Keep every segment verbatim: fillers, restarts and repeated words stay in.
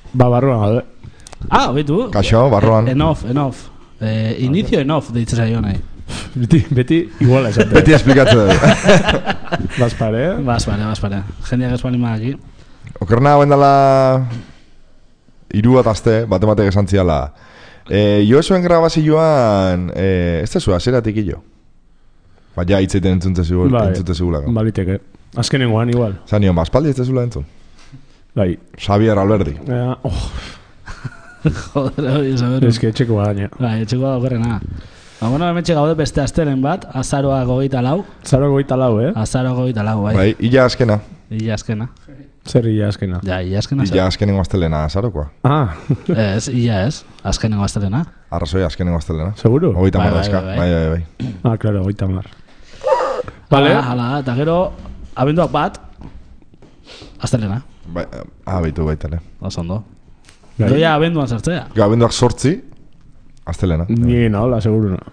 Ba, barruan gaude. Ah, oitu. Kaixo, barruan. En off, en off. Eh, inicio en off, deitzen zaio nahi. Beti, beti iguala esate. Beti esplikatze dugu. Baspare, eh? Baspare, baspare. Jendeak ez balima aquí. Okerna bendala iru bat azte, batematek esan ziala. Eh, jo esuen grabazioan, eh, ez tezu, azeratik ilo. Ba, ja, hitzeiten entzunte segula. Baliteke. Azkenengoan igual. Zan nion, baspaldi ez tezula entzun. Bai. Xavier Alberdi. Ja, oh. Joder, hori saber. Ez que etxeko gaina. Bai, etxeko da okerrena. Ba, bueno, hementxe gaude beste asteren bat, azaroa gogeita lau. Azaroa gogeita lau, eh? Azaroa gogeita lau, bai. Bai, illa azkena. Illa azkena. Zer illa azkena? Ja, illa azkena. Illa azkenengo aztelena, azarokoa. Ah. Ez, illa ez, azkenengo aztelena. Arrazoi azkenengo aztelena. Seguro? Ogeita Bai, marrazka, bai, bai, bai, bai. Ah, claro, ogeita mar. Vale. Hala, hala, eta gero, abenduak bat, aztelena. Bai, ah, baitu baitale. Osondo. Gero ja abenduan sartzea. Gero abenduak sortzi, aztelena. Ni nahola, seguro no.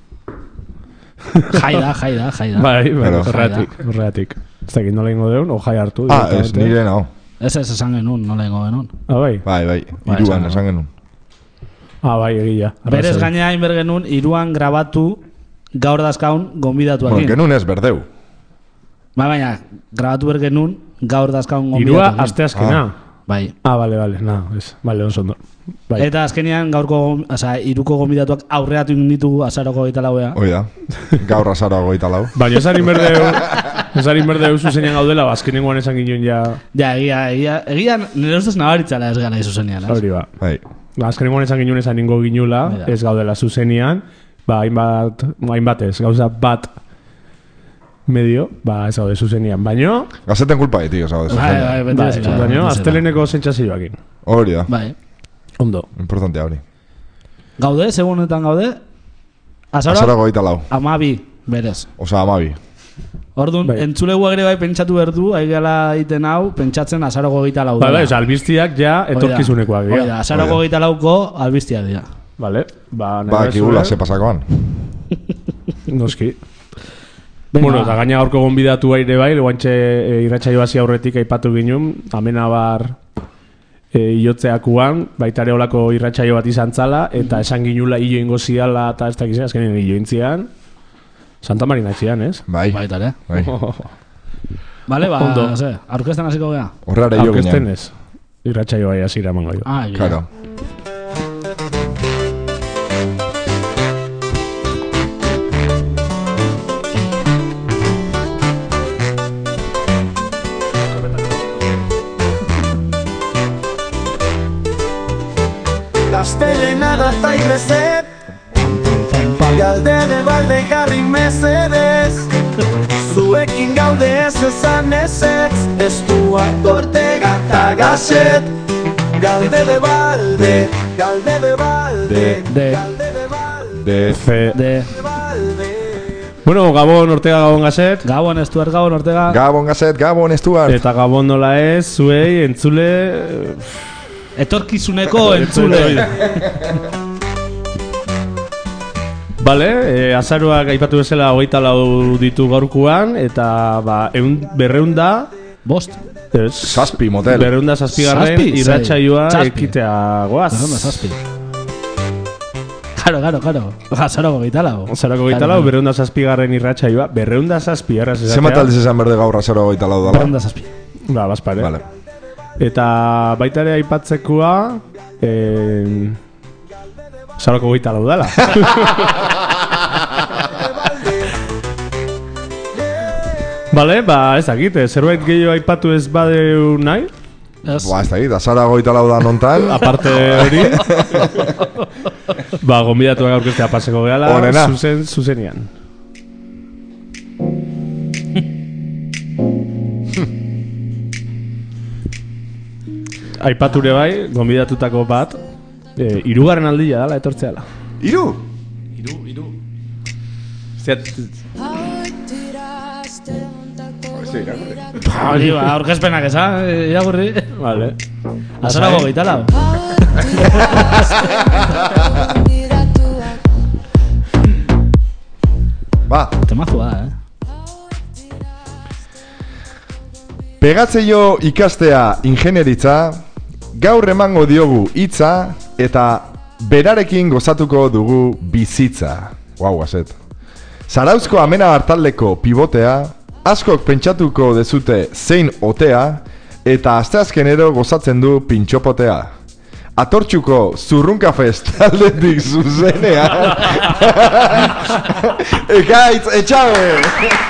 Jaida, jaida, jaida. Bai, bai, Pero- horreatik, horreatik. Ez dakit nola ingo deun, o jai hartu. Ah, ez, directamente. nire nao. Ez ez esan genuen, nola ingo genuen. Ah, bai? Bai, bai, Bai, iruan esan esan genuen. Ah, bai, egia. Berez Arrazoi. gaina hain bergenun, iruan grabatu gaur dazkaun gonbidatuakin. Bueno, genuen ez, berdeu. Ba, baina, grabatu bergenun gaur dazkaun Irua gonbidatuakin. aste azkena. Bai. Ah, vale, vale, na, ez. Vale, oso ondo. Bai. Eta azkenean gaurko, oza, iruko gonbidatuak aurreatu ditugu azaroko gaita lauea. Hoi da, gaur azaroa goita lau. Baina esarin berdeu, esarin berdeu zuzenean gaudela, bazkenengoan esan ginen ja... Ja, egia, egia, egia nire ustez nabaritzala ez gara izuzenean, ez? Hori ba. Bai, Azkenengoan esan ginen esan ningo ginula, Bai da. ez gaudela zuzenean, ba, hainbat, hainbat ez, gauza bat medio, ba, ez gaude zuzenean. Baina, gazeten kulpa eti, oza, Bai, bai, bai, beti bai, bezala, baina, beti azteleneko zentxazioakin. hori da, Bai. Ondo. importantea hori. Gaude, segunetan gaude, Azaroa azara, goita lau, amabi, berez. oza, amabi. Orduan, Bai. entzulegu ere bai pentsatu berdu, aigela egiten hau, pentsatzen azaroko gaita lau. Bai, dela. bai, oza, albiztiak ja etorkizunekoak. Hoi da, dira. azaroko Hoi gaita lauko albiztiak dira. Vale, ba, nahi Ba, duzu, kigula, eh? ze pasakoan. Noski. Venga, Bueno, eta gaina gaurko gonbidatu ere bai, guantxe e, irratsaio hasi aurretik aipatu ginen, amenabar e, iotzeakuan, baita ere olako irratsaio bat izan zala, eta esan ginula hilo ingo ziala, eta ez dakizen, azkenean hilo intzian, Santa Marina etxian, ez? Bai, baitare. bai. Vale, ba, Ondo. no sé, aurkezten hasiko gea. Horrela jo Aurkezten ginen. ez. Irratsaio bai hasi eramango jo. Ah, egia. Claro. Gaztelena da tairezet Galde de balde jarri mesedez Zuekin gaude ez ezan ezetz Estuak ortega eta gazet Galde de balde, galde de balde De. Galde de balde, De, Fe. De balde Bueno, Gabon, Ortega, Gabon Gazet. Gabon, Estuart Gabon, Ortega. Gabon Gazet, Gabon Stuart. Eta Gabon nola ez, zuei, entzule... Etorkizuneko entzule. Bale, e, azaroak aipatu bezala hogeita lau ditu gaurkuan, eta ba, eun, berreunda... Bost. Ez, Zazpi motel. berreunda zazpigarren Zazpi, irratsaioa zazpi. ekitea goaz. Berreunda zazpi. Karo, karo, karo. Azaroko gaita lau. Azarako gaita lau, berreunda zazpigarren irratsaioa, berreunda zazpi, erraz esatea. Zema taldiz esan berde gaur azaroa goita lau dala. Berreunda zazpi. Ba, bazpare. Vale. Eta baita ere aipatzekoa, eh, azaroko gaita lau dala. Bale, ba, ez dakit, eh, zerbait gehiago aipatu ez badeu nahi, Ez. Ba, ez da git, azaroa goita lau da nontan. aparte hori, ba, gonbidatuak aurkeztea paseko gehala, Onena. zuzen, zuzenian. Aipature bai, gonbidatutako bat, eh, hirugarren aldia dala, etortzeala. Iru! Iru, iru. Zet, Hori, ba, aurkezpenak eza, iragurri. vale. Azaroko gaita lau. Ba, Temazua, eh? pegatzeio ikastea ingenieritza, gaur emango diogu hitza eta berarekin gozatuko dugu bizitza. Guau, azet. Zarauzko amena hartaldeko pivotea, askok pentsatuko dezute zein otea, eta asteazkenero gozatzen du pintxopotea. Atortxuko Zurrunka Fest taldetik zuzenean. Ekaitz, etxabe!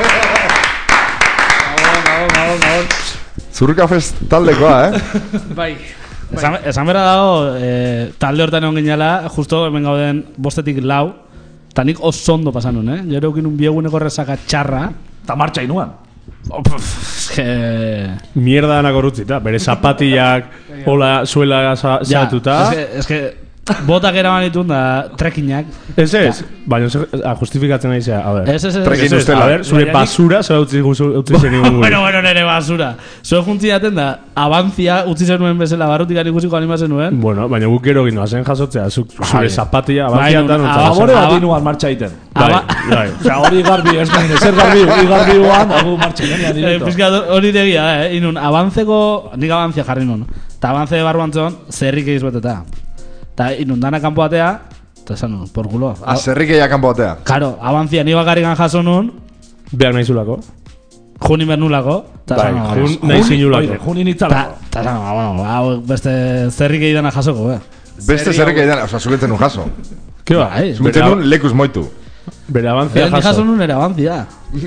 Zurrunka Fest taldekoa, eh? Bai. Esan, esan bera dago, eh, talde hortan egon ginela, justo hemen gauden bostetik lau, eta nik oso ondo pasan nun, eh? Gero ekin un bieguneko resaka txarra. Ta martxa inuan. Oh, es que... Mierda danak horretzita, bere zapatillak, hola, zuela zatuta. Es que, es que botak eraman ditun da trekinak. Ez ez, baina justifikatzen nahi zea, a ver. Ez, ez, ez. Trekin Ez, ustela. a ver, zure basura, zure utzi utzi zen igun. Bueno, bueno, nere basura. Zue juntzi daten da, abantzia utzi zenuen bezala, barrutik ikusiko anima zenuen. Bueno, baina guk gero gino, hazen jasotzea, zuk zure zapatilla, Bai, abantzia dan nun, ontza. Favore bat Aba- inuan martxa egiten. Bai, Aba- bai. Osea, hori garbi, ez baina, zer garbi, garbi guan, dago martxa egiten Eh, directo. Pizka hori degia, eh? Inun, abantzeko, nik abantzia jarri nun. Ta abantze barruan zon, zerrik egiz beteta. Ta inun, dana kanpo batea, eta esan nun, por culo. Azerrikeia kanpo batea. Karo, abantzia ni bakarrikan jaso nun, Beak nahizulako. juni bernulako, eta Bai, esan nun, jun bueno, nahi Oire, zinulako. junin Ta, itzalako. ta esan nun, bueno, hau beste zerrik egidana jasoko, eh? Beste zerrikeia dena, oza, zugetzen un jaso. Ke ba? Bai, Zugetzen un lekuz moitu. Bere abantzia Ni jaso jaso. nun ere abantzia.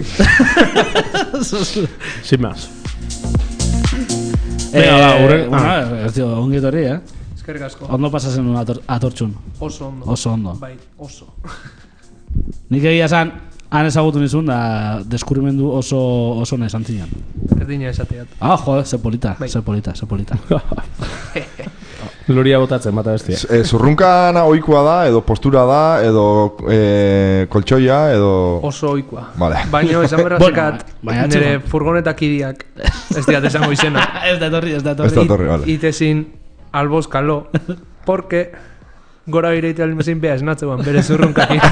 Sin más. Eh, Venga, ba, hurren- bueno, ah. ez dio, ongi etorri, eh? Eskerrik asko. Ondo pasatzen nun ator, atortxun. Oso ondo. Oso ondo. Bai, oso. Nik egia esan, han ezagutu nizun, da deskubrimendu oso, oso nesan zinean. Erdina esateat. Ah, joder, ze polita, Bai. ze polita, ze polita. Loria botatzen, bata bestia. E, zurrunkana ohikoa da, edo postura da, edo e, koltsoia, edo... Oso ohikoa. Vale. Baina esan berra Bueno, zekat, baina nire atxeman. furgonetak idiak, ez diat esango izena, Ez da etorri, ez da Ez etorri. da torri, vale. itezin albozkalo, porque gora bireite almezin beha esnatzean, bere zurrunkakin.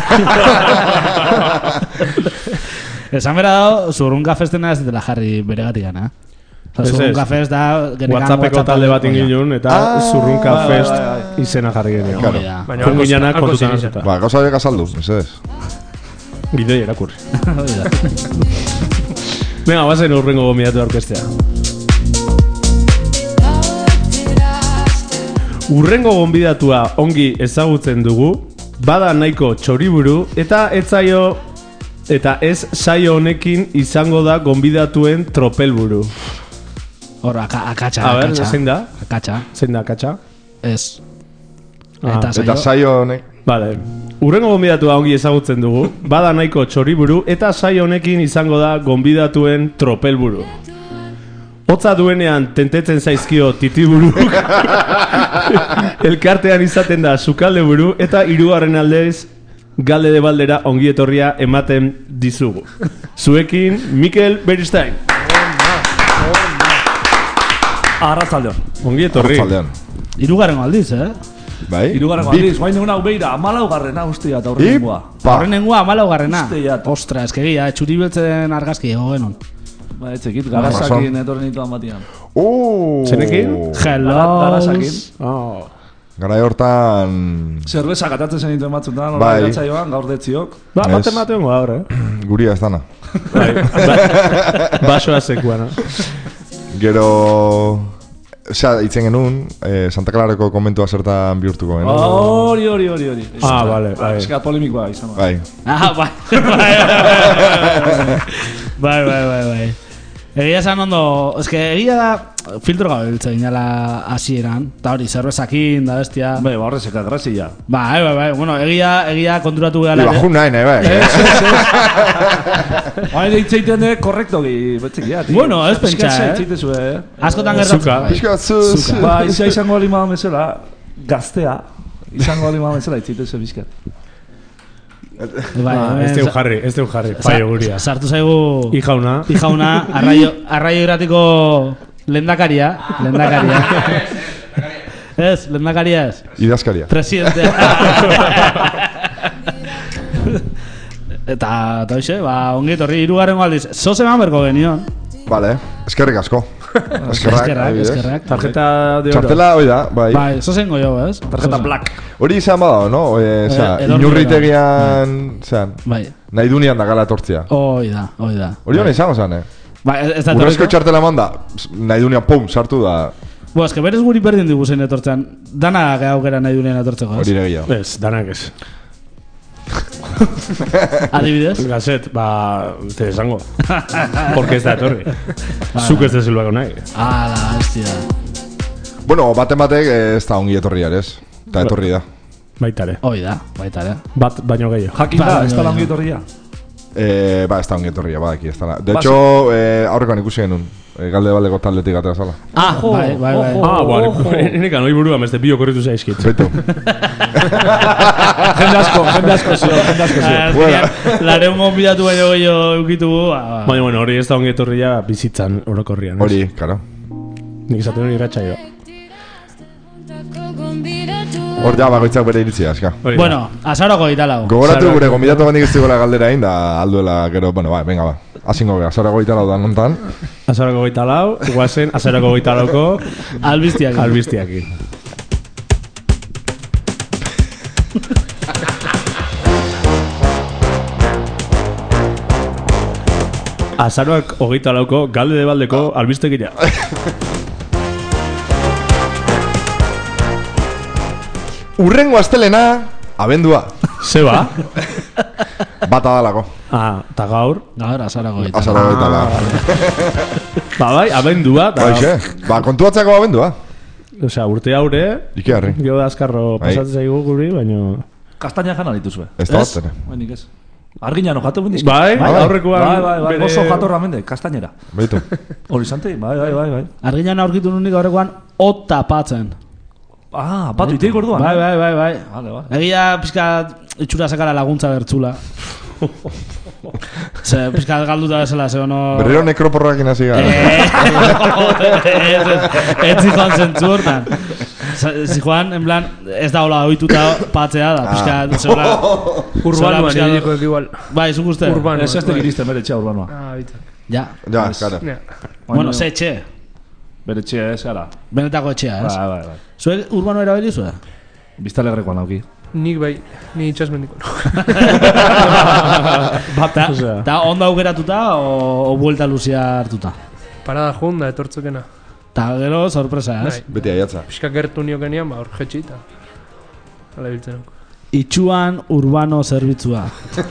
Esan bera dago, zurrunka festena ez dela jarri bere gatikan, eh? Osa, Ez, ez. zurrunka fest da... genekan Whatsappeko WhatsApp talde bat oia. ingin eta Ah, Zurrunka bai, bai, Fest bai, izena jarri genio. Claro. Hori da. Baina Joan alko- ginenak alko kontutan zinizen. hartuta. Ba, gauza beka saldu, mesedez. Gidoi erakurri. Hori da. Venga, bazen urrengo gomidatu orkestea. Urrengo gonbidatua ongi ezagutzen dugu, bada nahiko txoriburu eta etzaio eta ez saio honekin izango da gonbidatuen tropelburu. Hor, aka, akatxa, A ber, akatxa. zein da? Akatxa, Zein da, katxa? ez. Ah, Eta Eta saio... saio honek... Vale. Urrengo gonbidatua ongi ezagutzen dugu, bada nahiko txoriburu eta saio honekin izango da gonbidatuen tropelburu. Hotza duenean tentetzen zaizkio titiburuk, elkartean izaten da sukalde buru eta hirugarren aldez galde de baldera ongi etorria ematen dizugu. Zuekin Mikel Beristain. Arrazaldeon. Ongi etorri. Arratzaldean. Hirugarren aldiz, eh? Bai? Hirugarren Bi- aldiz, guain egun hau beira, amalaugarrena ustia eta horrengoa. Ipa! Horrenengua amalaugarrena. Uste jat. Ostra, eskegia, txuri beltzen argazki ego genon. Ba, etxekit, Razón. garasakin etorren nituan batian. Uh! Zenekin? Hello. Garasakin. Oh. Garai hortan... Zerbeza katatzen zen dituen batzutan, Bai. bai. Joan, gaur detziok. Ba, Ez. bate mateon gaur, eh? Guria ez dana. Bai, ba, basoa sekuana. Gero... Osea, itzen genuen, eh, Santa Clarako konbentua zertan bihurtuko genuen. Hori, hori, hori, hori. Ah, vale, bai. Eskat polemikoa izan. Bai. Ah, bai. Bai, bai, bai, bai. Egia esan ondo, eske egia da filtro gabe biltzen ginala hasieran, eta hori, zerbezakin, da bestia. Bai, ba, horrezeka grazia. Bai, bai, bai, bueno, egia, egia konturatu gara. Iba jun nahi, nahi, bai. Hain eitzeiten de korrektogi, betzekia. tío. Bueno, ez pentsa, Pixka eh? eitzeitezu, eh? Askotan gertatzen. Zuka. bai. Pixka zuz. Ba, izia izango lima bezala, gaztea, izango lima bezala eitzeitezu bizkat. Bai, Ah, hemen ez deu sa- jarri, ez deu jarri. sa- Faio guria. Sartu zaigu Ijauna. Ijauna, arraio, arraio irratiko lendakaria, lendakaria. Ez, lendakaria ez. Idazkaria. Presidentea. Eta, eta hoxe, ba, ongi etorri, hirugarrengo aldiz. Zoze eman berko genion. Vale, eskerrik asko. Eskerrak, Eskerrak, adibidez. eskerrak. Tarjeta de oro. Txartela, hoi da, bai. Bai, eso zengo jo, ez? Tarjeta black. Hori izan badao, no? E, osea, Eh, edorri inurritegian, zean, Bai. nahi dunian da gala etortzia. Hoi da, hoi da. Hori hona izango zen, eh? Bai, ez da Urrezko etorriko. txartela manda, nahi dunian, pum, sartu da. Bo, eske berez guri berdin digu zein etortzen. Dana aukera nahi dunean etortzeko, Hori ez? negia. Ez, danak ez. Adibidez? Gazet, ba, te esango. Porque ez da etorri. Zuk ez deziluako nahi. Ala, hostia. Bueno, baten batek eh, ez da ongi etorri ez. Eta etorri da. Baitare. Hoi da, baita ere. Bat baino gehiago. Jakin da, Ba, ez da baina- langi etorria. Eh, ba, ez da ongi etorria, badaki, ez da. De Ba, hecho, eh, aurrekoan ikusi genuen. Eh, galde baldeko taldetik atera zala. Ah, Ojo, bai, bai, bai. ojo. Ah, bueno, Ojo. nik anoi burua meste bio korritu zaizkit. Beto. Jende asko, jende asko zio, jende asko zio. Ah, azkenean, Lareun gonbidatu baino gehiago eukitugu. ah, Baina, bueno, hori ez da ongi etorria bizitzan orokorrian. ez? Hori, karo. Nik izaten hori irratxaioa. Hor ja, bagoitzak bere iritzia, eska. Hori da. Bueno, azaroko italau. Gogoratu Sarako- gure gonbidatu gandik ez duela galdera egin, da alduela, gero, bueno, ba, venga, ba. Azingo gara, zara goita lau da nontan. Azarako goita lau, guazen, azarako goita lauko Albiztiak. albiztiakin. Azaroak hogeita lauko galde de baldeko albiztegira. Urrengo astelena, abendua. Zeba? Bata dalako. Ah, eta gaur. Gaur, azaroko italau. Azara goita lau. Ba bai, abendua. ta- Hoxe, ba, kontuatzeko abendua. Osea, urte haure, Iki harri. gero da azkarro Bai. pasatzen zaigu guri, baina... Kastaina jana dituzue. Ez da Ez? batzen. Bainik ez. Argina no jatu bendizki. Bai, bai. aurrekoan... Bai, bai, bai, bere- oso jatorra mende, kastainera. Beitu. Horizonte, bai, bai, bai, bai. Arginan aurkitu nunik aurrekoan ota patzen. Ah, batu iteik orduan. Bai, bai, bai, bai. Vale, vale. Egia pixka itxura sakara laguntza bertzula. Ze, pixka galduta bezala, ze ono... Berriro nekroporrak inasi gara. Eh, ez, ez, ez zijoan zentzu hortan. Z- Zijoan, en plan, ez da hola oituta patzea da, pixka, zehola... Urbanuan pixka- ibiliko igual. Bai, zuk uste? Urbano. Ez ez te giristen bere etxea urbanoa. Ah, bitzak. Ja. Ja, kara. Ja. Bueno, ze etxe. Bere etxea ez gara. Benetako etxea, ez? Bai, bai, bai. Zuek urbano erabili zuen? Biztalegrekoan auki. Nik bai, ni itxasmendiko. Bat, osea... Ta ondo aukeratuta o, o buelta luzia hartuta? Parada junda, etortzekena. Ta gero sorpresa, ez? Bai. Beti aiatza. Piska gertu niokenian, ba, hor jetxi eta... Hala biltzen. Itxuan urbano zerbitzua.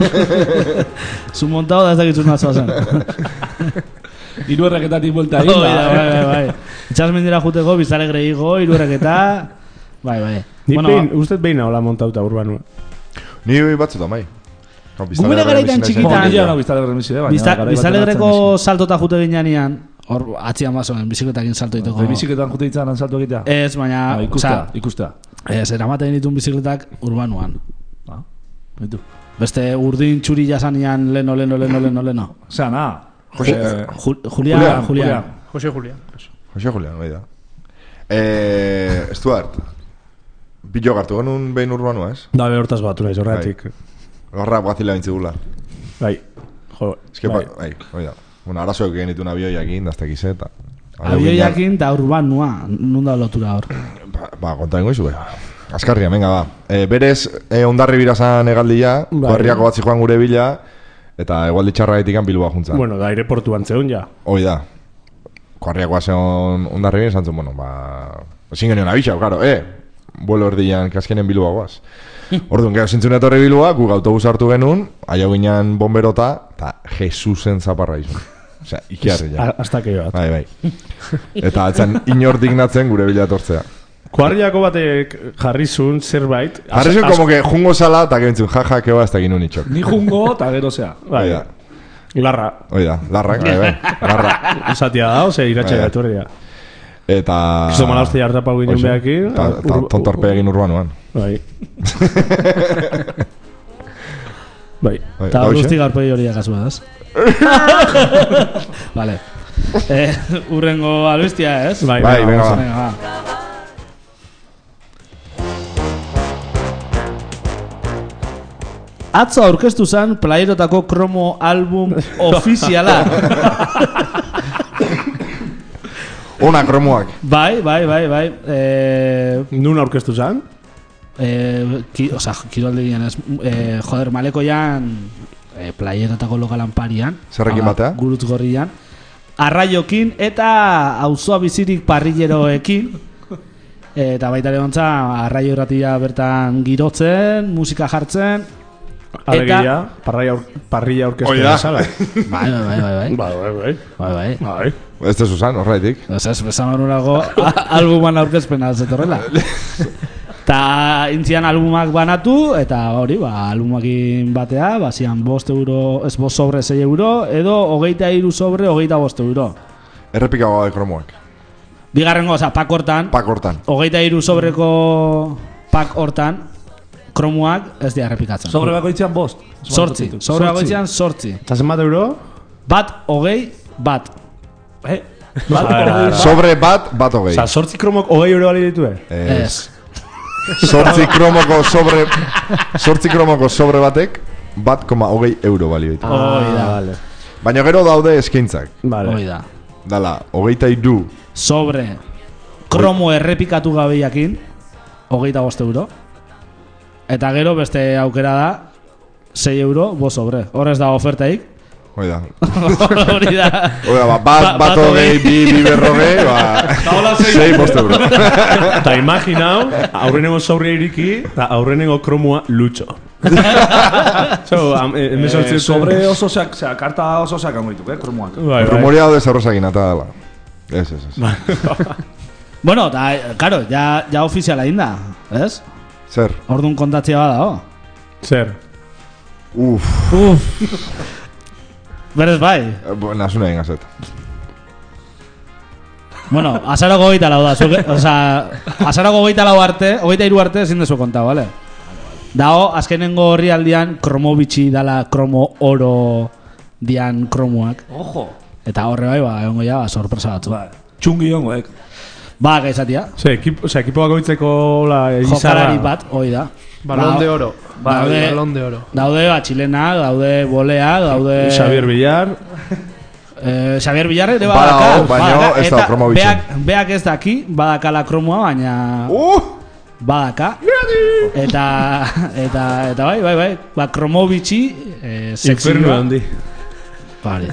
Zu montado da ez dakitzun nazua zen. Hiru erreketatik buelta egin Oh, da. ja, bai, bai, bai. Itxasmendira juteko, Bizalegre igo, hiru erreketa... Bai, bai. Ni Bueno, behin, ustez behin hola montauta urbanua. Ni batzuta, mai. Gure garaitan txikitan- Nila no biztalegre misi, eh, baina... Bizta, garai batean Bizalegreko atzen hasi. saltota jute ginean, hor atzian basoen, bizikletakin salto iteko. Bai, biziketan jute ditzan salto egitea? Ez, baina... Ah, ikustea, osea, ikustea. ez, eramaten ditun bizikletak urbanuan. Ah, baitu. Beste urdin txuri jasanean leno, leno, leno, leno, leno. Osea, na. Jose, Eh, Jul, Julián, Julián, Julián. Jose Julián. Jose Julián, bai da. Eh, Stuart. Bilo gartu genuen behin urbanua, ez? Da, behortaz batu naiz, horretik. Garra guazila bintzigula. Bai. Jo, Ez que, bai. bai, bai da. Bueno, arazoek egin ditu abioiakin, daztekize, eta... Abioiakin da urbanua, nunda lotura hor. Ba, ba konta ingo izu, bai. Azkarria, venga, ba. E, berez, e, ondarri birazan egaldia, Bai. kuarriako batzi joan gure bila, eta egualdi txarra gaitikan Bilboa juntza. Bueno, da, aireportuan zeun ja. Hoi da. Kuarriako bazen ondarri bin, zantzun, bueno, ba... Ezin genioen abixau, karo, eh, vuelo erdian kaskenen Bilboa guaz. Orduan, gero zintzun etorri Bilboa, guk autobus hartu genuen, aia ginen bomberota, eta Jesusen zaparra izun. Osea, ikiarri ja. Hasta que bat. Bai, bai. Eta etzan inor dignatzen gure bila etortzea. Kuarriako batek jarrizun zerbait. Jarrizun, as- como que jungo zala, eta gebentzun, jaja, keba, ez da ginen itxok. Ni jungo, eta gero zea. Bai, Hoi da, larra. hoi da, larrak, bai, bai, larra. Esatia da, ose, iratxe Bai, bai. etorria. Eta... Iso malazte hartapau ginen Hoxe. behakin. Ta, ta, tontorpe egin urbanuan. Bai. Bai. Bai, Eta hauxe. guzti garpegi hori akasua, ez? Vale. Eh, urrengo albistia, ez? Bai, Bai, venga, venga, vamos. ba. Venga, va. Atzo aurkeztu zen Playerotako kromo album ofiziala. Ona kromoak. Bai, bai, bai, bai. Eh, Nun aurkeztu zan? eh, ki, o sea, kiroldegian ez, eh, joder, Malekoian eh, playeratako lokalan parian. Zerrekin Hala, batea? Gurutz gorrian. Arraiokin eta auzoa bizirik parrilleroekin. Eta baita ere ontza, arraio irratia bertan girotzen, musika jartzen. Alegia, parrilla, parrilla aurkeztu Oida. bezala. Bai, bai, bai, bai, bai. Bai, bai, bai. Bai, bai. Bai. Ez tezu zan, horretik. Ez ez, besan honurago albuman aurkezpena zetorrela. Ta intzian albumak banatu, eta hori, ba, albumakin batea, ba, zian bost euro, ez bost sobre sei euro, edo hogeita iru sobre hogeita bost euro. Errepika gabe kromoak. Bigarrengo, oza, pak hortan, Pak hortan. hogeita iru sobreko pak hortan, kromuak ez dira errepikatzen. Sobre bakoitzean bost. Sortzi, sobre bakoitzean sortzi. Eta zenbat euro? Bat, hogei, bat. Eh? Bat, hogei. Sobre bat, bat hogei. Osa, sortzi kromok hogei euro bali ditue? Ez. Sortzi kromoko sobre... Sortzi kromoko sobre batek, bat koma hogei euro balio ditu. Hoi da. Vale. Baina gero daude eskaintzak. Vale. Hoi da. Dala, hogeita iru. Sobre kromo errepikatu gabeiakin hogeita bost euro. Eta gero beste aukera da sei euro, bo sobre. Horrez da ofertaik. Hoi da. Hori da. Oida, ba, bat, Ba- bat bat hogei, hogei. bi, bi berrogei, ba... Sei bost euro. Eta imaginau, aurrenengo saurria iriki, eta aurrenengo kromua lutxo. So, am, eh, emezortzi Eh, sobre oso zeak, zea, karta oso zeak angoituk, eh, kromoak. Bai, bai. Rumorea daude zerrosakin, eta dala. Ez, ez, ez. Bueno, eta, claro, ja, ja ofiziala inda, ez? Zer? Orduan kontatzia bada, oh. Zer. Uf. Berez bai. Eh, bo, Nasuna egin gazet. Bueno, azarako hogeita lau da. Zuke, o sea, azarako hogeita lau arte, hogeita iru arte ezin dezu kontau, vale? Dao, azkenengo horri aldian, kromo bitxi dala kromo oro dian kromoak. Ojo. Eta horre bai, ba, egongo ja, ba, sorpresa batzu. Ba, txungi hongoek. Ba, gaizatia. Ze, ekip, o sea, ekipo bakoitzeko la Jokalari bat, hoi da. Balón Ba, de oro. Ba, daude, Balón de oro. daude ba, txilenak, daude boleak, daude... Xavier Villar. Eh, Xavier Villar ere Badago, badaka. baina badaka, ez da eta kromo bitxi. beak, beak ez daki, badakala kromoa, baina... Uh! Badaka. Eta, eta, eta bai, bai, bai. Ba, kromo bitxi, eh, Infernu sekzioa. handi. Bale.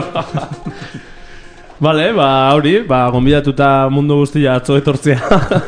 Vale, ba, hori, ba, gonbidatuta mundu guztia atzo etortzea.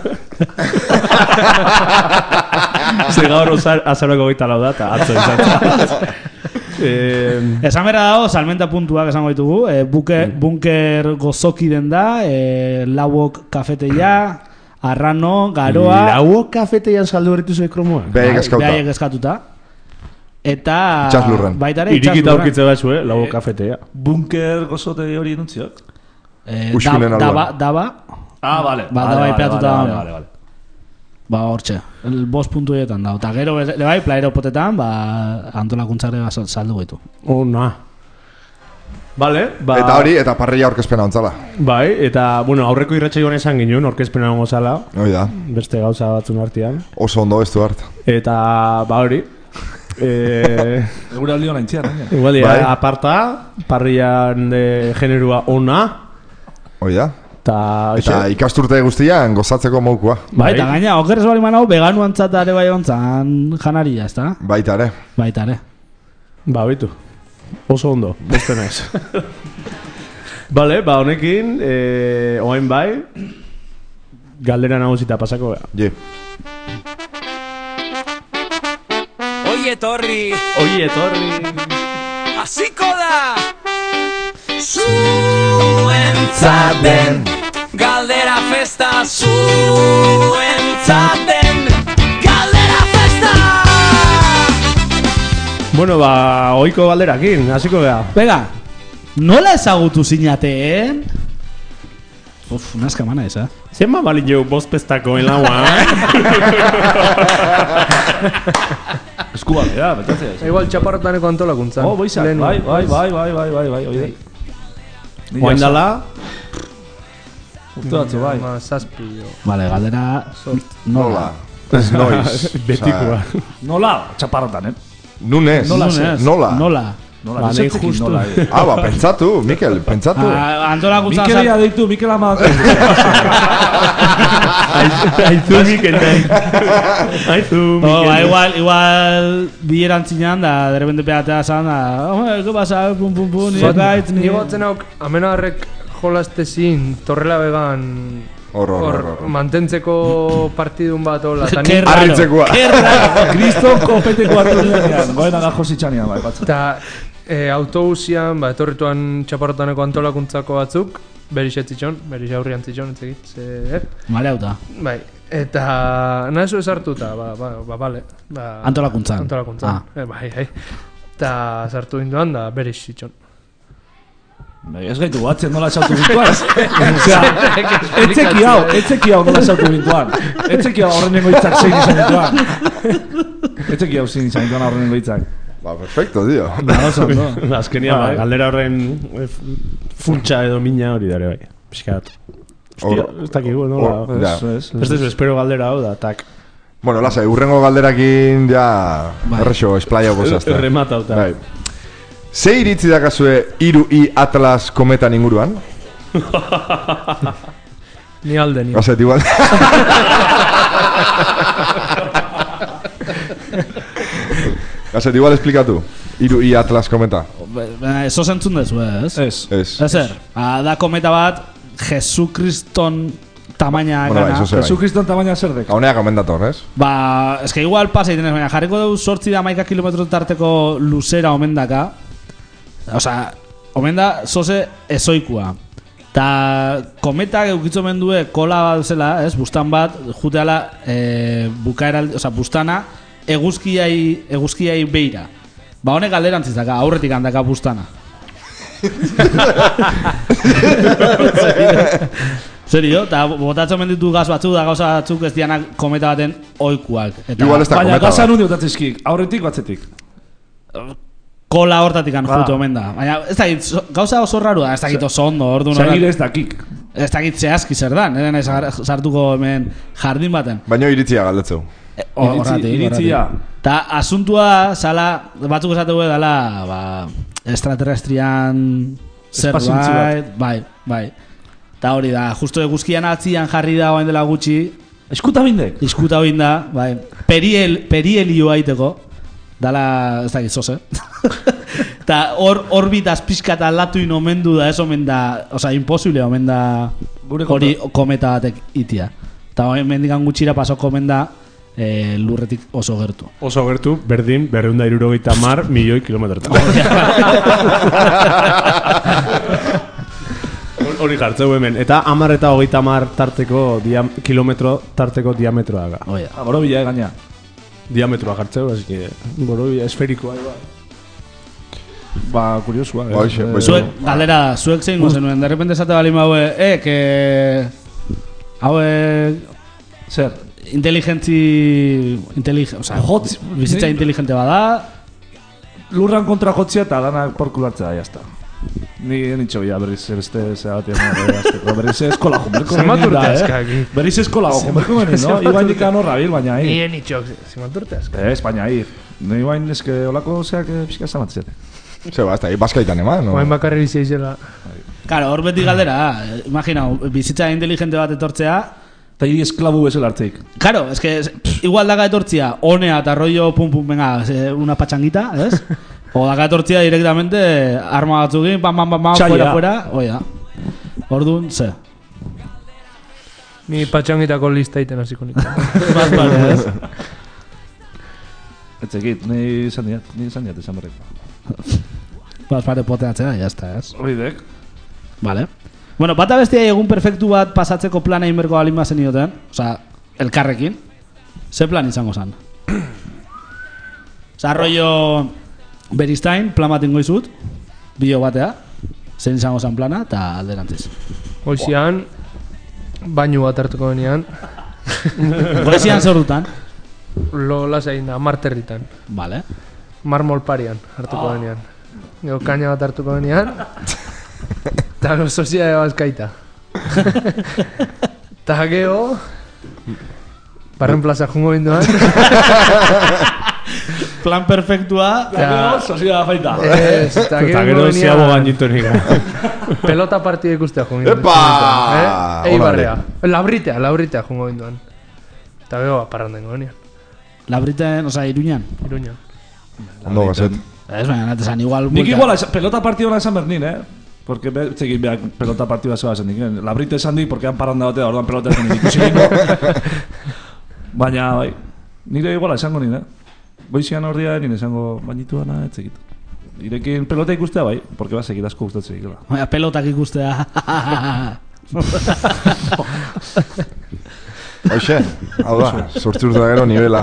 Ze gaur osar- azaroko gaita lau da, eta atzo izan. eh, Esan bera dago, salmenta puntuak esango ditugu. Eh, buke, bunker gozoki den da, eh, lauok kafeteia, arrano, garoa... Lauo kafeteian saldu berritu zuen kromoa. Behaiek eskauta. Behaiek eskatuta. Eta... Itxaslurren. Baita ere, Irikita itxaslurren. aurkitze bat zuen, lauo kafeteia. Bunker gozote hori enuntziok. Eh, Uxunen da- alboan. Daba, daba, Ah, vale. Ba, vale, da bai vale, peatuta vale, dago. vale, vale. ba, hortxe. El bost puntu hietan dago. Eta gero, le bai, plaeropotetan, ba, antolakuntzare ba, saldu gaitu. Ona. Vale, ba... Eta hori, eta parrilla aurkezpena ontzala. Bai, eta, bueno, aurreko irratsaioan esan ginen, orkezpena gongo zala, Hoi da. beste gauza batzun artean. Oso ondo ez du hart. Eta, ba hori, eh, Eure aldi hona intzian, eh? igual dira, Bai. aparta, parrillan de generua ona, Hoi da. eta... Eta ikasturte guztian gozatzeko moukua. Bai, eta gaina, okerrez bali manau, veganu antzat ere bai ontzan janaria, ez da? Baita ere. Baita ere. Ba, bitu. Oso ondo, beste naiz. Vale, ba, honekin, eh, oain bai, galdera nagusita pasako gara. Je. Oie etorri, Oie, etorri... hasiko da zuentzaten galdera festa, zuentzaten galdera festa. Bueno, ba, oiko galderakin, hasiko gara. Bega, nola ezagutu zinateen? Uf, nazka mana esa. Zenba balin jo bozpestako enlaua, eh? Eskuba, ja, betatzea. ez? Igual txaparrotaneko antolakuntzan. Oh, boizak, Lehen- bai, bai, bai, bai, bai, bai, bai, bai. Oain dala, Urte batzu, bai. Ma, zazpi, jo. Vale, galdera... Nola. Nola? Ez noiz. betikoa. Nola, txaparrotan, eh? Nunez. Nola? Nola. Nola? Nola, Ba, ba, nahi justu. justu. Nola, eh. Ah, ba, pentsatu, Mikel, pentsatu. Ah, antolakuntza Mikelia deitu, Mikel ama. Aizu Mikel nahi. Aizu Oh, ba, Mikel. igual, igual bileran zinean da, derrepente pegatea zan da, hombre, ¿qué pasa? Pum, pum, pum, nire gaitz, Ni nire... gotzen hauk, amenarrek jolaste zin, torrela began... Hor, hor, hor, hor. mantentzeko partidun bat hola. Ta Qué ni- raro, Arritzekoa. qué raro. Kriston kopeteko hartu nirean. Goena gajo zitxanian, bai, batza. Ta e, autobusian, ba, etorrituan txaparrotaneko antolakuntzako batzuk, berixe zitzon, berixe aurrian zitzon, ez egit, ze, eh? Mareauta. Bai, eta nahezu esartuta, ba, ba, ba, bale. Ba, Antolakuntzan. Antolakuntzan, Ah. eh, bai, bai. Eta sartu induan da berixe zitzon. Bai, ez gaitu batzen nola esautu bintuan. Osea, etzeki hau, etzeki hau nola esautu bintuan. Etzeki hau horrenengo hitzak zein izan bintuan. Etzeki hau zein izan bintuan horrenengo hitzak. Ba, perfecto, tío. Azkenia, ba, galdera horren eh, funtsa edo mina hori dare bai. Piskat. Hostia, Hor- ez dakigu, nola. hor- Ja. Ez, ez, Ez dezu, espero galdera hau da, tak. Bueno, lasai, urrengo galderakin ja Bai. errexo esplaiako gozazte. Rematauta. Bai. Ze iritzi dakazue hiru i Atlas kometan inguruan? Ni alde, ni. Gazet, igual. Gazet, igual esplikatu. Hiru i Atlas kometa. Eso zentzun dezu, ez? Ez. Ez. Ezer, ah, da kometa bat, Jesukriston tamaina Bueno, bai, gana. eso zer. Jesu Kriston tamaina zer dek. Haunea komendator, ez? Ba, eske igual pasa itenez, baina jarriko dugu sortzi da maika kilometro tarteko luzera omendaka. Osea, omenda zoze ezoikua. Ta kometak eukitzo mendue kola bat zela, ez, bustan bat, juteala e, bukaera, osea, bustana eguzkiai, eguzkiai beira. Ba, honek alderantzizaka, aurretik handaka bustana. Serio, eta botatzen menditu gaz batzuk da gauza batzuk ez dianak kometa baten oikuak. Eta Igual ez da Baina kometa gaza bat. nundi botatzizkik, aurretik batzetik. kola hortatik Ba. anjutu omen da. Baina ez dakit, so- gauza oso raru da, ez dakit oso ondo, ordu Zagire ez dakik. ez dakit zehazki zer dan, eren ez sartuko hemen jardin baten. Baina iritzia galdetzeu. E, horratik, Iritzia. horratik. Ta asuntua, zala, batzuk esatu dela, ba, extraterrestrian Espazientzi zerbait, bai, bai. Ta hori da, justo eguzkian atzian jarri da oain dela gutxi, Eskuta bindek. iskuta hoin da, bai, periel, perielio aiteko, dala, ez dakit, zoze. Ta hor, orbitaz pixka eta latuin omen du da, ez omen da, oza, imposible omen da Gure hori kometa batek itia. Ta hori mendikan gutxira pasoko omen da, eh, lurretik oso gertu. Oso gertu, berdin, berreunda irurogeita mar milioi kilometrotan. Hori jartzeu hemen. Eta amar eta hogeita mar tarteko, diam, kilometro tarteko diametroa da. Oia. Agoro bila gaina. Diametroa jartzeu, así que, borobila esferikoa. igual. Ba, kuriosua. eh. Hoxe, Eh, bai. Zuek, galdera da, zuek zein zenuen, de repente esate bali maue, eh, que... Haue... Zer? Inteligentzi... Intelig... O sea, Jotz- bizitza ni- inteligente bada... Lurran kontra jotzia eta danak porkulartzea da, jazta. Ni nitxo bila berriz beste zeabatia azteko. Berriz eskola jomerko Zenbat genin urte da, azka, eh? aquí? Berriz eskola jomerko genin, no? Zenbat Ibain urte? ikan horra bil, baina Ni hi. enitxok, zimanturte azka. Ez, baina hi. Ni bain eske olako zeak eh, pixka zamatzete. Ze, ba, ez da, baskaitan eman, no? Oain bakarri bizia izela. Claro, hor beti galdera, eh, imagina, bizitza inteligente bat etortzea... Eta hiri esklabu bezala hartzeik. Claro, es que es- igual daga etortzia, honea eta rollo pum pum, venga, eh, una pachanguita, ¿es? O daga etortzia directamente, arma batzukin, pam pam pam pam, Txaila. fuera fuera, oia. Orduan, ze. Ni patxangitako lista iten hasiko nik. Bat pare, ez? Etzekit, ni izan diat, ni izan diat esan berreko. Bat pare poteatzea, ya está, ez? Hori dek. Vale. Bueno, bata bestia egun perfektu bat pasatzeko plana inberko balin bazen ioten, osea, elkarrekin, ze plan izango zan? Osea, rollo Beristain, plan bat ingo izut, bio batea, zein izango zan plana, eta alderantziz. Hoizian, bainu bat hartuko denean, Goizian zer dutan, lo lasain da, marterritan. vale. Marmol parian hartuko denean. Gero kaina bat hartuko denean, eta lo soziade bazkaita. Eta gero, barren plaza jungo binduan, Plan perfektua. Gero, sosia faita. Ez, eta Eta gero gero ziago venía gainitu nik. pelota partida ikustea jungo Epa! Eh? Eibarrea. Labritea, labritea jungo ginduan. Eta gero, parrandengo genian. Labriten, oza, Iruñan. Iruña. Ondo gazet. Ez, baina, natesan igual... Nik buelta- igual, pelota partidona esan bernin, eh? Porque be, txekin behar pelota partida zeba esan dik. Eh? Labrite esan dik, porque han parranda batea, orduan pelota esan dik ikusi gindu. Baina, bai, nire iguala esango nire, eh? Goizian ordia nire esango bainitu dana, ez zekit. Irekin pelota ikustea bai, porque ba, sekit asko gustatzen ikela. Baina, pelotak ikustea. Hoxe, hau da, sortzi urte da gero nivela.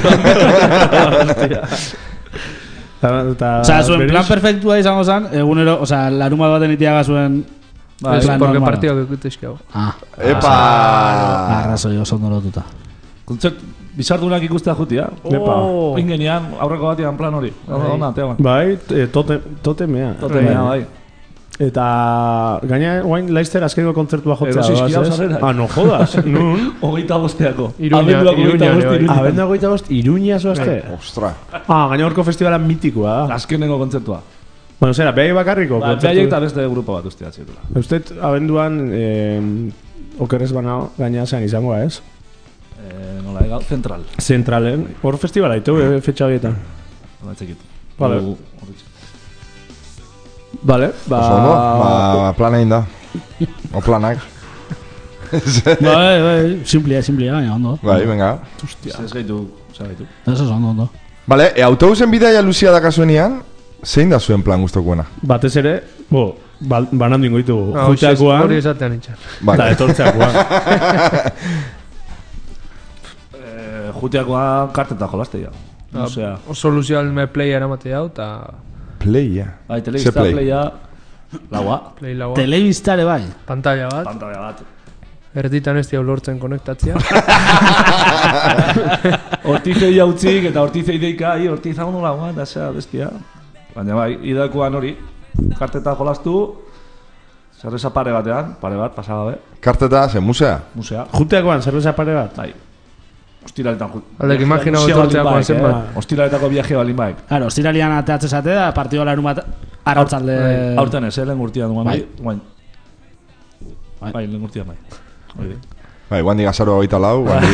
Osa, zuen plan perfektua izango zen, egunero, osa, laruma baten itiaga zuen... Ba, plan porque normala. partido ikutezkiago. Ah, Epa! arrazoi oso ondo lotuta. Kontzert, bizardunak ikustea jutia. Epa. Ingenian, aurreko batian plan hori. Ona, teoan. Bai, e, tote, totemea. Totemea, bai. Eta gaina guain Leicester azkeneko kontzertua jotzea. Erosi doaz, ez? sarrerak. Ah, no jodas. Nun? Hogeita bosteako. Iruña, Abenduako hogeita Iruña, bost, bai. Iruña. Abenda goita bost, Iruña zoazte? Ostra. Ah, gaina horko festivala mitikoa da. Azkenengo kontzertua. Bueno, zera, behai bakarriko. Ba, kontzertu- behaiek eta beste grupo bat ustea txetula. Usted abenduan eh, okerrez banao gaina zean izangoa, ez? Eh, nola, egal, central. Zentralen. Hor festivala ditu, eh, fetxa horietan. Nola, txekit. Vale. Gu- horretxe. Vale, ba... Oso ondo, ba, plan egin da. O planak. Bai, bai, simplia, simplia, baina ondo. Bai, venga. Ez gaitu, oza gaitu. Eso es ondo, ondo. Vale, e, autobusen bidaia luzia dakasuenean, zein da zuen plan gustokoena? Batez ere, bo, ba, banandu ingo ditugu. Ah, hoxe, Juteakoan, Hori esatean itxan. eta Vale. etortzeakoan. Eh, juteakoa karteta jolaste ja. Osea, Oso luzial me play eramate hau, eta Playa. bai, Ze telebista play? playa, laua, play laua. Telebistare bai. Pantalla bat, pantalla bat. erditan ez diau lortzen konektatzea. Hortizei jautzik eta hortizei deika, hi, hortiz hau nola guan, da zea, bestia. Baina bai, idakoan hori, karteta jolastu, zerreza pare batean, pare bat, pasaba be, Karteta, ze musea? musea. Juteakoan, zerbeza pare bat. Bai, ostiraletan jut. Aldek, imagina Musea gotortzeakoan balin baek, zenbat. eh? Ostiraletako viaje balin baek. Claro, ostiralian ateatze zate da, partido larun bat arautzalde... Aurten ez, eh, lehen urtean duan, Bai. bai, guain. Bai. Bai, lehen urtean bai. Hori. Bai, guandi gazaro hogeita lau, guandi...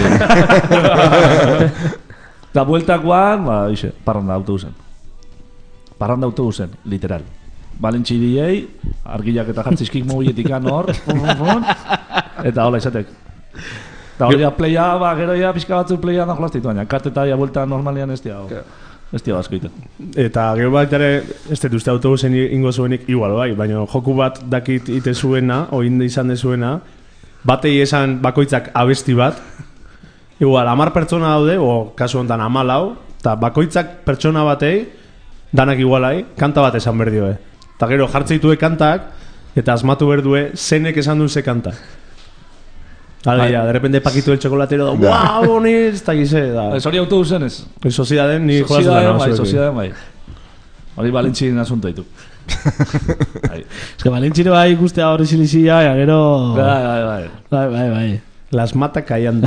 Da bueltakoan, ba, ixe, parranda autobusen. Parranda autobusen, literal. Balentxi diei, argilak eta jantzizkik mobiletikan hor, fun, fun, fun, eta hola izatek. Eta hori da playa, ba, gero ja pixka batzu playa da jolaztitu, baina karteta ja buelta normalian ez dia, ez dia basko iten. Eta gero bat ere, ez dut uste autobusen ingo zuenik igual bai, baina joku bat dakit ite zuena, oin izan dezuena, batei esan bakoitzak abesti bat, igual, amar pertsona daude, o kasu honetan amalau, eta bakoitzak pertsona batei, danak igualai, kanta bat esan berdioe. Eta gero jartzeitue kantak, eta asmatu berdue, zenek esan duen ze kanta. Hala, ja, de repente Paquito el chocolatero da, Ja. wow, ni, ez da gize, da. Ez hori autobusen ez? En Sociedaden ni jolastu Sociedaden da, bai, no? Sociedaden bai. Hori balentxin asunto ditu. Bai, Ez que Valentzire bai ikustea hori silizia, ja, gero... bai, bai, bai. Bai, bai, bai. Las mata callando.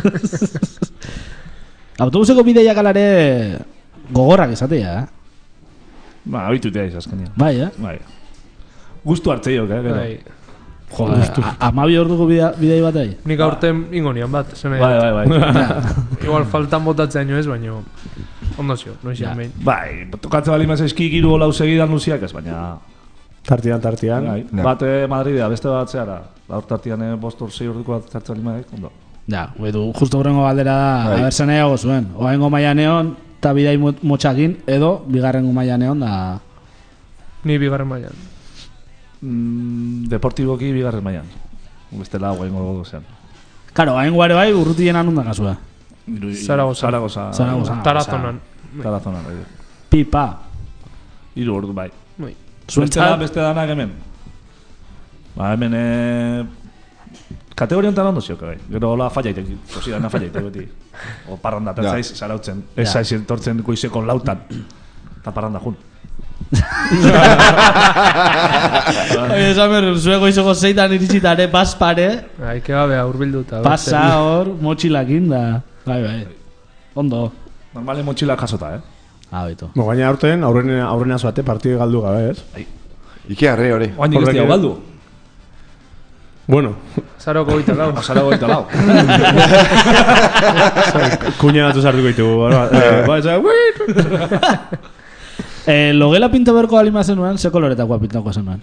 Autobuseko bideiak alare gogorrak esatea, eh? Ba, habitutea izazkenia. Bai, eh? Bai. Gustu hartzeiok, eh, gero. Bai. Joder, a- amabi orduko bidea- bidei bat ahi. Nik aurten ingonian bat, zen Bai, bai, bai. Igual faltan botatzea ino ez, baina ondo zio, noizian behin. Bai, tokatze bali mazizki giru lau segidan luziak ez, baina... Tartian, tartian. Bai, Ja. bate Madridea, beste bat zeara. Laur tartian eh, bost or sei orduko bat zartze bali maek, ondo. Ja, bedu, justo horrengo galdera da, Bai. haber zen nahiago zuen. Oaingo mailan egon, eta bidai mo- motxakin, edo, bigarrengo mailan egon, da... Ni bigarren mailan. Mm, deportiboki bigarren mailan. Beste lau gaingo zean. Karo, oaingo ere bai, urrutien anundan kasua. Zaragoza. Zaragoza. Zaragoza. Tarazonan. Tarazona, bai. Pipa. Hiru ordu bai. Bai. Beste da, Zuentzat, beste danak hemen. Ba, hemen eh, kategoria honetan ondo ziok, bai. Gero hola fallaitek, sosidana fallaitek beti. O parranda, Ja. pertzaiz, zarautzen. Ez Ja. zaiz entortzen goizeko lautan. Eta parranda jun. Oye, esan behar, zue goizoko zeitan iritsitare, pas pare, Aike gabea urbilduta. pasa hor, motxilakin da. Bai, bai. Ondo. Normalen motxilak jasota, eh? Ah, baitu. Bo, gaina aurten, aurren, aurrena zuate partide galdu gabe, ez? Ike harri hori. Oaindik ez Horrek- dira galdu. Bueno, Zaroko goita lau. Azarago eta lau. kuña batu sartuko ditugu. Ba, eh, ba, eza, Eh, logela pinto berko alima zenuen, ze koloretakoa pintako zenuen?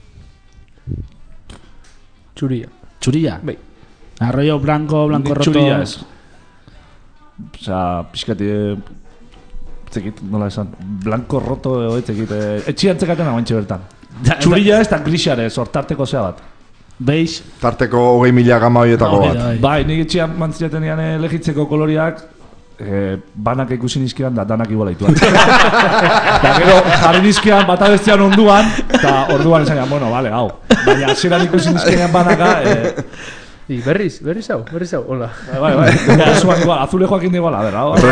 Txuria. Txuria? Bai. Arroyo blanco, blanco Nik roto. txuria ez. Osea, pixkati... Etzekit, nola esan, blanco roto edo etzekit. Eh, etxian tzekaten aguantxe bertan. Ja, Txuria ez da grisare, sortarteko zea bat. Beix. Tarteko hogei mila gama horietako Bai, bat. bai. Bai, nik etxian mantziaten ean legitzeko koloriak, eh, banak ikusi nizkian da danak iguala ituan. Da gero, jarri nizkian bata bestian onduan, eta orduan esan, bueno, vale, hau. Baina, aseran ikusi nizkian banaka, eh, I berriz, berriz hau, berriz hau, hola. bai, bai, bai. Kasuan igual, azule joakin da igual, a ver, hau. Eh,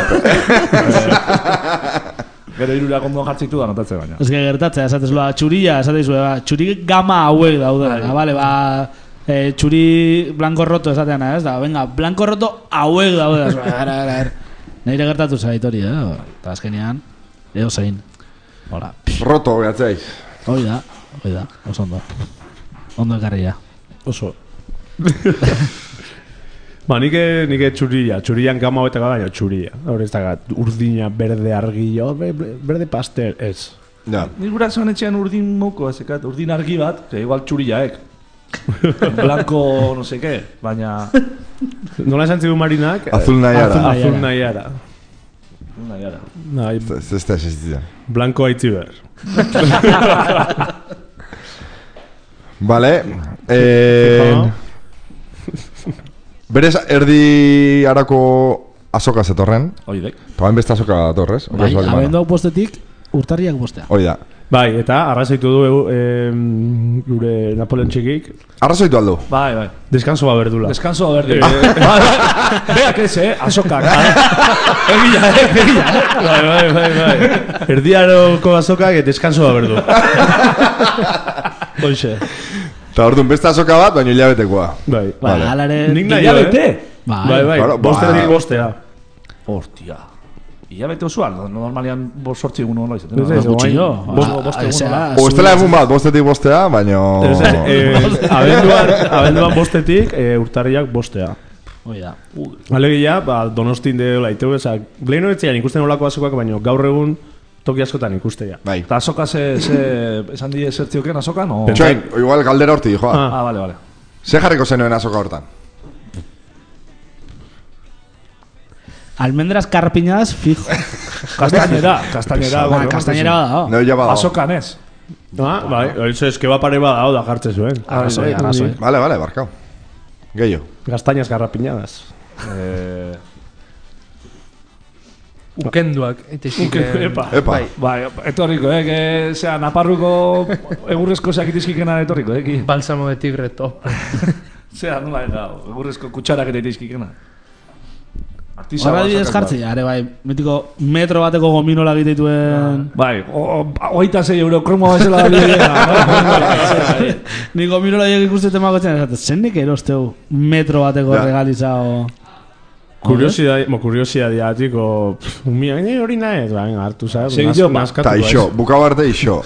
Gero irurak ondo jartzitu da notatzen baina. Ez que gertatzea, esatezua, txuria, esatezua, ba, txuri gama hauek daude. Ah, vale, ba, eh, txuri blanco roto esatean, ez da, venga, blanco roto hauek daude. Ara, ara, ara. Neire gertatu zait hori, eh? Eta azkenean, edo zein. Hola, Roto, behatzeiz. hoi da, hoi da, oso ondo. Ondo ekarria. oso. Ba, nike, nike txuria, txurian gama hauetako baina txuria. Hor ez dakat, urdina, berde argillo, be- be- berde pastel, ez. Ja. Nik gurasoan etxean urdin moko, ezekat, urdin argi bat, que igual txuriaek. Blanco, no sé qué, baina... Nola esan zigun Marinak? Azul nahiara. Azul, nahiara. azul nahiara. Nahi ara. Nahi, Ez ez da existitzen. blanco aitziber. Vale. Eh, berez erdi arako azoka zetorren. Oidek. Eta bain beste azoka datorrez. Bai, abenduak bostetik, urtarriak bostea. Hoi da. Bai, eta arrazoitu du eh, gure Napoleon txikik, Arrazoitu aldu. Bai, bai. deskanso baberdula. Descanso a ver. Beak ez, eh? Azokak. Egia, eh? Egia, eh? Bai, bai, bai, bai. Erdiaroko azokak deskanso baberdu. Hoxe. Eta orduan beste azoka bat, baina hilabetekoa. Bai. Ba, Vale. alare... Nik nahi, Hilabete? eh? Bai, bai, Claro, bostetik ba- bostea. Hortia. Hilabete osoan, no- normalian bost sortzi egun hola izaten. Ez, ez, no? Gutxi jo. Bost- Ah, bost egun osea, hola. O estela egun bat, bostetik bostea, baina... Ez, eh, abenduan, abenduan bostetik, eh, urtarriak bostea. Hoi da. Alegia, ba, donostin de laiteu, eza, leheno etxean ikusten olako azokak, baina gaur egun toki askotan ikustea. Bai. Eta azoka ze, ze, esan die zertzioken azokan, o? Txoin, igual galdera horti, joa. Ah. Ah, vale, vale. Ze jarriko zenuen azoka hortan? Almendras karpiñadas, fijo. Kastañera, kastañera. Ah, bueno, kastañera bada. Neu ja badago. Azokan ez. Ah, bai, eso es que va pare badao da jartze zuen. Arrazoi, Bai, arrazoi. Vale, vale, barkau. Gehiago. Gastañas garrapiñadas. Eh, Ukenduak. Eta Ukendu, epa. Epa. bai, etorriko, eh? Que, zera, Naparruko egurrezko sakitizkikena etorriko, eh? ki? Balsamo de tigre top. Zera, nola eta egurrezko kutsarak eta itizkikena. Artisa Horra dibidez basakak jartzi, are bai, mitiko metro bateko gominola egiteituen... Bai, hogeita zei euro kromo bezala da lideena. Ni gominola egin ikustete magotzen, esate, zenik erosteu metro bateko Ja. regalizao... Kuriosidad, mo kuriosidad tiko, umia, ni hori nahez, ba, venga, hartu zara. Segitxo, ba. Ta iso, bukau arte iso.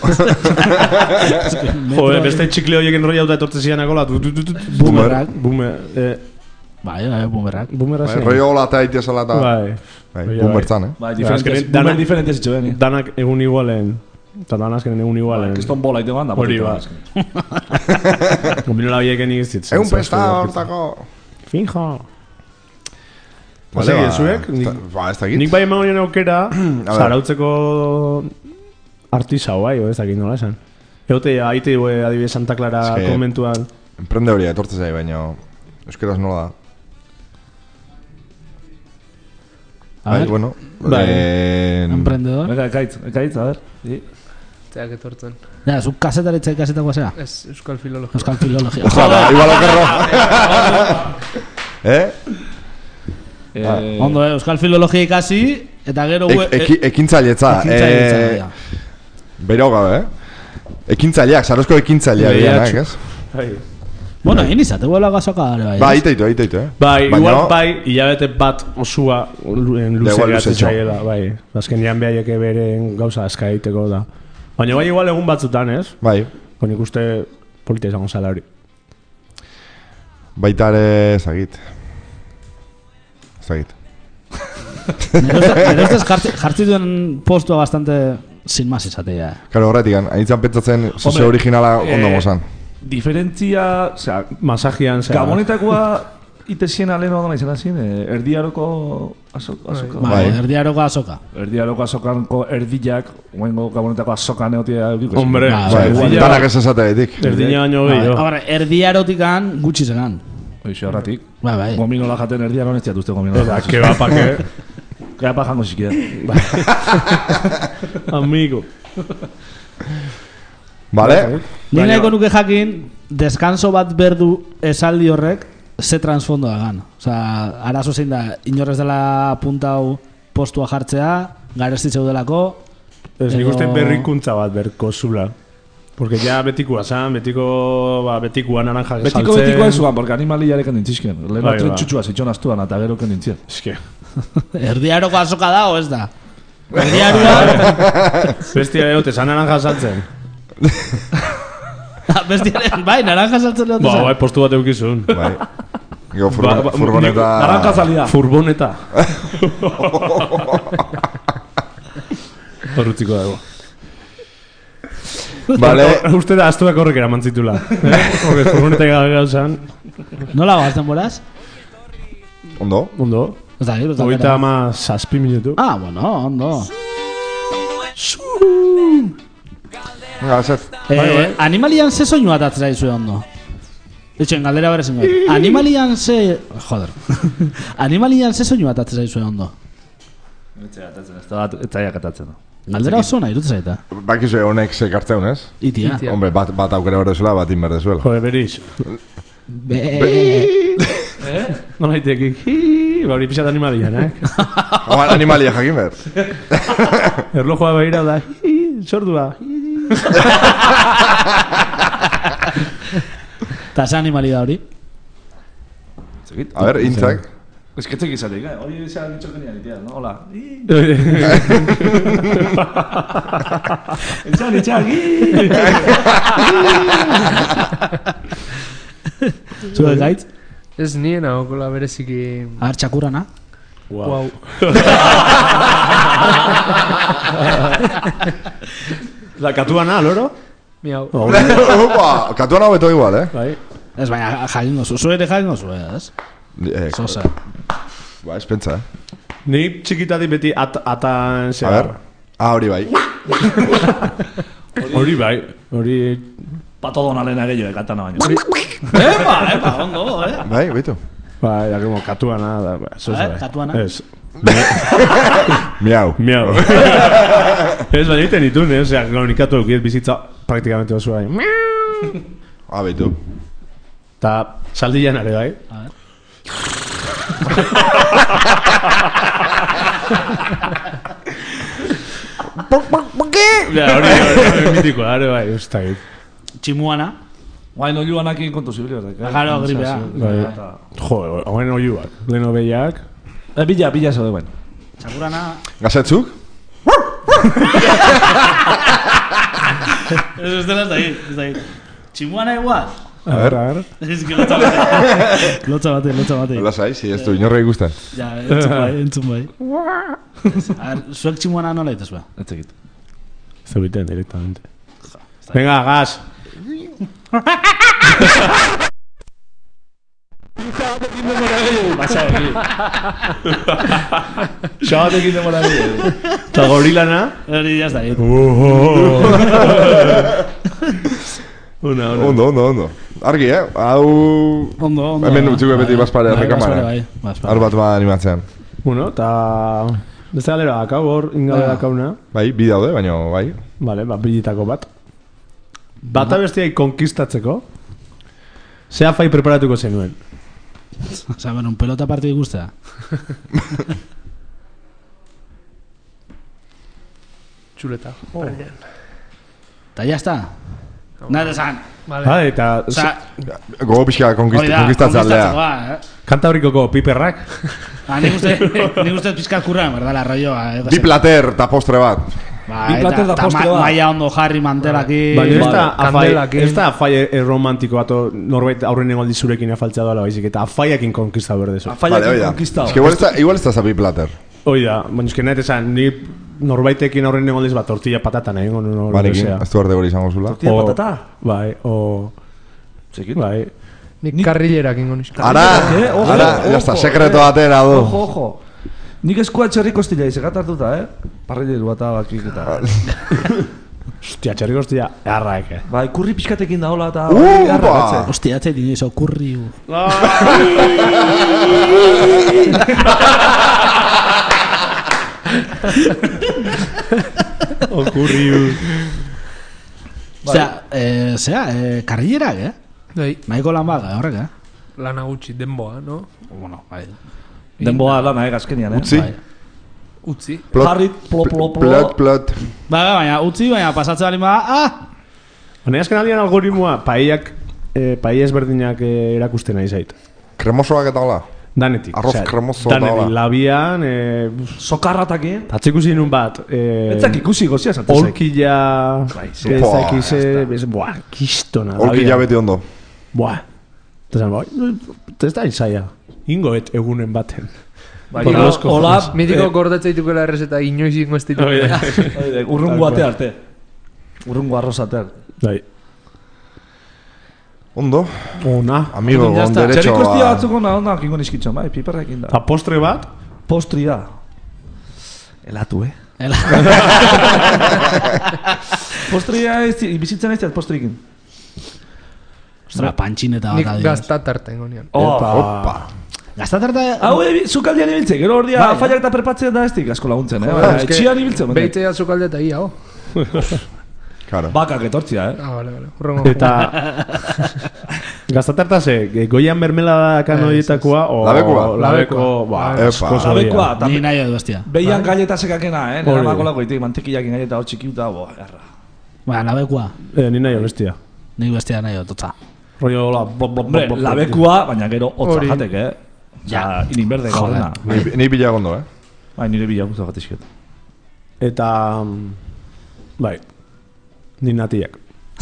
Joder, beste txikle horiek enrollauta etortze zianakola, tu, tu, tu, tu, tu, Boomerang. Boomer, eh, Bai, bai, bumerrak. boomerra Bai, zen. rollo gola eta itia zala eta... Bai. Bai, Bai, bumbertzan, eh? Bai, azkenean diferentes, danak- danak diferentes itxo beni. Danak egun igualen, eta danak azkenen egun igualen. Kiston bola ite banda. Hori ba. Gominola horiek enik ez ditzen. Egun pesta hortako... Finjo. Vale, Vale, ba, zuek, ez da- ba, ez dakit. nik bai eman horien aukera, ver. zarautzeko artisau bai, o ez dakit nola esan. Egote, haite eh, adibidez Santa Clara Es que- konbentuan. Emprende hori, etortze zai, baina... Euskeraz nola da. A Bai, ver, bueno... Bai. eh, emprendedor. Venga, ekaitz, ekaitz, a ver. Sí. Zeak etortzen. Ja, zu kasetaritza ikasetako zea. Ez euskal filologia. Euskal filologia. Ojalá, igual okerro. Eh? Eh, Ondo, eh, Euskal filologia ikasi, eta gero... Ek, we- eki, ekintzailetza. Ekintzailetza, eh, ja. Bero gabe, eh? Ekintzaileak, sarozko ekintzaileak Bai, dianak, atxu. ez? Bai. Bueno, egin izate guela gazoka ere bai. Ba, itaitu, itaitu, eh? Bai, Baina- igual bai, hilabete bat osua luze igual geratzen luzetxo. zaiela, bai. Azkenean behaiek beren gauza aska egiteko da. Baina bai igual egun batzutan, ez? Bai. Nik uste polita izango zala hori. Baita ere, ezagit. Ezagit. Nire ustez jartzi, jartzi duen postua bastante sin más izatea. Karo, horretik, hainitzan pentsatzen zose Hombre, originala ondo eh, mozan. Diferentzia, osea, Masajian zera. Gabonetakoa itezien aleno adona izan azin, eh, erdiaroko azoka. azoka. Bai, Bai. erdiaroko azoka. Erdiaroko azokanko erdiak, oengo gabonetako azoka neotia eukiko. Hombre, Ba, Bai, bai, erdila- danak ez esateetik. Erdina baino Bai, gehiago. Ahora, erdiarotikan gutxi zegan. Oixo, horratik. Bai, bai. Gominola jaten erdiaron ez diatuzte gominola. Eta, que va pa que... Gea pa jango zikia. Amigo. Vale? Ni nahiko nuke jakin, deskanso bat berdu esaldi horrek, ze transfondo dagan. Osa, arazo zein da, inorrez dela punta hau postua jartzea, garesti zeudelako. Ez nik Edo- uste berrikuntza bat berko zula. Porque ya betikua zan, betiko, ba, betikua naranja saltzen. Betiko betikoa ezuan, porque animaliarekan dintzizken. Lehen Bai, atre ba. txutxua zitxon astuan, eta gero ken dintzien. Eske. Erdiaroko azoka da, o ez da? Erdiarua, Bestia egote, zan naranja saltzen. bestiaren, bai, naranja saltzen dut. Ba, bai, postu bat eukizun. Bai. Gero Ba, furgon- ba, furgoneta... Naranja zalia. Furboneta. Horrutziko dago. Vale. Uste da, astuak horrek eraman zitula. Eh? Horrek furgoneta gauzan. Nola goazten boraz? Ondo? Ez Ondo. da, ez da. Hogeita ama zazpi minutu. Ah, bueno, ondo. Venga, zet. Eh, animalian ze soinu bat atzera izue ondo? Etxen, galdera bere zengo. Animalian ze... Joder. Animalian ze soinu bat atzera izue ondo? Ez zaiak atatzen. Galdera oso nahi, irut zaita. Bakizu honek sekartzeun, ez? Itia. Itia. Hombre, bat, bat aukera berdezuela, bat inberdezuela. Jode, beriz. Be... Nola itekik. Ba, hori pixat animalian, eh? Hau animalia jakin behar. Erlojoa behira da. Sordua. Ta ze animali da hori? A ver, intzak. Ez que etzek izateik, eh? Hori izan ditxo genial, itia, no? Hola. Itxan, itxan, Zue gaitz? Ez nien ahokola bereziki... Ar, txakurrana? Wow. Da, katuana, loro? Miau. Upa, katuan hau beto igual, eh? Bai. Ez, baina jakingo zu. Zue ere jakingo zu, ez? Eh, Zosa. Ba, ez pentsa, eh? Ni txikitati beti at, atan A zera. ver. Ah, hori bai. Hori bai. Hori... Patodona lehena gehiago, katana baino. Epa, epa, ondo, eh? Bai, baitu. Bai, da, como katuana da. Ba, zoza, A ver, bai. katuana. Ez. Miau. Miau. Ez, baina egiten ditun, eh? Osea, kronikatu eukiet bizitza praktikamente oso bai. Ah, baitu. Ta saldian are bai. A ver. Ja, hori, hori, mitikoa, are bai, ez da git. Tximuana. Guain oiuanakin kontu zibilio. Agaro, gripea. Bai. Jo, hauen oiuak. Leno behiak. Eh, bila, bila zaude guen. Txakurrana... Gazetzuk? Ez ez dela ez da hit, ez da hit. Tximuana igual. A ver, a ver. Ez que lotza bate. Lotza bate, lotza bate. Lasai, si ez du inorrei gustan. Ja, entzun bai, entzun bai. A ver, zuek tximuana nola dituz ba? Ez egit. Zeubiten directamente. Venga, gas. Xabatekin demora gehiago. Ta gorilana. Hori ya ez da hit. Una, una. Ondo, ondo, ondo. Argi, eh? Hau... Ondo, ondo. Hemen utziko beti bazpare Bai, errekamara. bazpare, bai, bazpare. Hor bat ba animatzean. Bueno, ta... Beste galera dakau, hor ingale Ah. dakauna. Bai, bi daude, baina bai. Vale, ba, bilitako bat. Bata bestiai konkistatzeko. Zea fai preparatuko zenuen. Osa, bueno, un pelota partidu guztea. Txuleta. Ta ya está. Nada esan. Vale. Ah, eta Osa, Gogo pixka konkistatzea. eh? Kantabrikoko piperrak. Ah, nik uste, nik uste pizkat kurran, berdala, rolloa. Eh? Bi plater eta postre bat. Ba, Bi plater da eta postre ma, bat. maia ondo jarri mantelaki. Baina ez da Vale. afai, Kandelakin. ez da afai e, romantiko bat, o norbait aurren egoldi zurekin afaltzea doala baizik, eta afaiakin konkista berdezu. Falla Vale, que oida. conquistado. Es que igual está, igual está bi plater. Hoi da, baina eski nahi esan, ni norbaitekin aurren egoldiz bat tortilla patata nahi, no, no, Barekin, ez du orde hori izango zula. Tortilla O- patata. Bai, o... Zekit. Bai. Nik karrilerak ingo nisko. Ara, Eh, ojo, ara, ojo, ya está, eh. sekreto atera du. Ojo, ojo. Nik eskua txerri kostila izegat hartuta, eh? Parrileru bat abakik eta... Ostia, txerrik ostia, arraek, eh. Bai, kurri pixkatekin da hola eta... Uh, garra ba. batze. Hostia, atzait inoiz okurri. Okurriu. Osea, eh, zera, eh, karrillerak, eh? Bai, Nahiko lan baga, horrek, eh? lana gutxi, denboa, no? Bueno, bai. Denboa lana, eh, gazkenian, eh? Utzi. Bai. Utzi. Plot, Jarri, plo, plo, plo. plot, plot. Ba, baina utzi, baina pasatzen bali bada, ah! Baina azken aldian algoritmoa, paellak, eh, paella ezberdinak eh, erakusten nahi zait. Kremosoak eta hola. Danetik. Arroz osea, kremoso danetik, da, hola. labian, eh, Sokarratakin. tatzikusi nun bat, eh, Etzak ikusi gozia zantzak. Olkila, ze- ez Buah, dakiz, ez, buah, kistona. Olki labian. jabeti ondo. Buah. Eta zan, bai, ez da izaia. Ingoet egunen baten. Bai, Por hola, los cojones. hola, Mitiko eh, gordetzaitukela errezeta inoiz ingo ez ditu. Oida. oide, urrungo ate arte. Urrungo arroz arte. Bai. Ondo, Ona. amigo, Ya con está. derecho Txerriko estia a... batzuk ona onda kingo niskitzen, bai, piperrekin da. Eta postre bat, Postria. Elatu, eh? Ela. Postria ez, bizitzen ez diat postrikin. Ostra, pantxin eta Nik bat adibidez. gaztatarten gonean. Oh, Epa. Opa. Gaztatarta... Hau, e, zukaldian ibiltzen, gero ordia Bai, faiak eta prepatzen da ez dik asko laguntzen, eh? Joder, Baina, es que Etxian ibiltzen, baina. Beitzea zukalde eta ia, oh. Claro. Bakak etortzia, eh? Ah, vale, vale. Urrengo. eta... Gaztatarta ze, ge- goian mermelada kanoietakoa, o... Labekua. Labeko, ba, Epa. asko zoria. Labekoa, eta Ni nahi edo bestia. behian galleta sekakena, eh? Nera Hori. mako lako itik, mantekillakin galleta hor txikiuta, boa, garra. Ba, labekua. Eh, ni nahi bestia. Nik bestia nahi edo, totza. Rollo, hola, blop, blop, Hombre, blop, blop. labekua, baina gero hotza Hori. jatek, eh? Ja, inin berde Joder. gaudena. Ni, ni bila gondo, eh? Bai, nire bila guztu gatizket. Eta... mm, Bai. Ni natiak.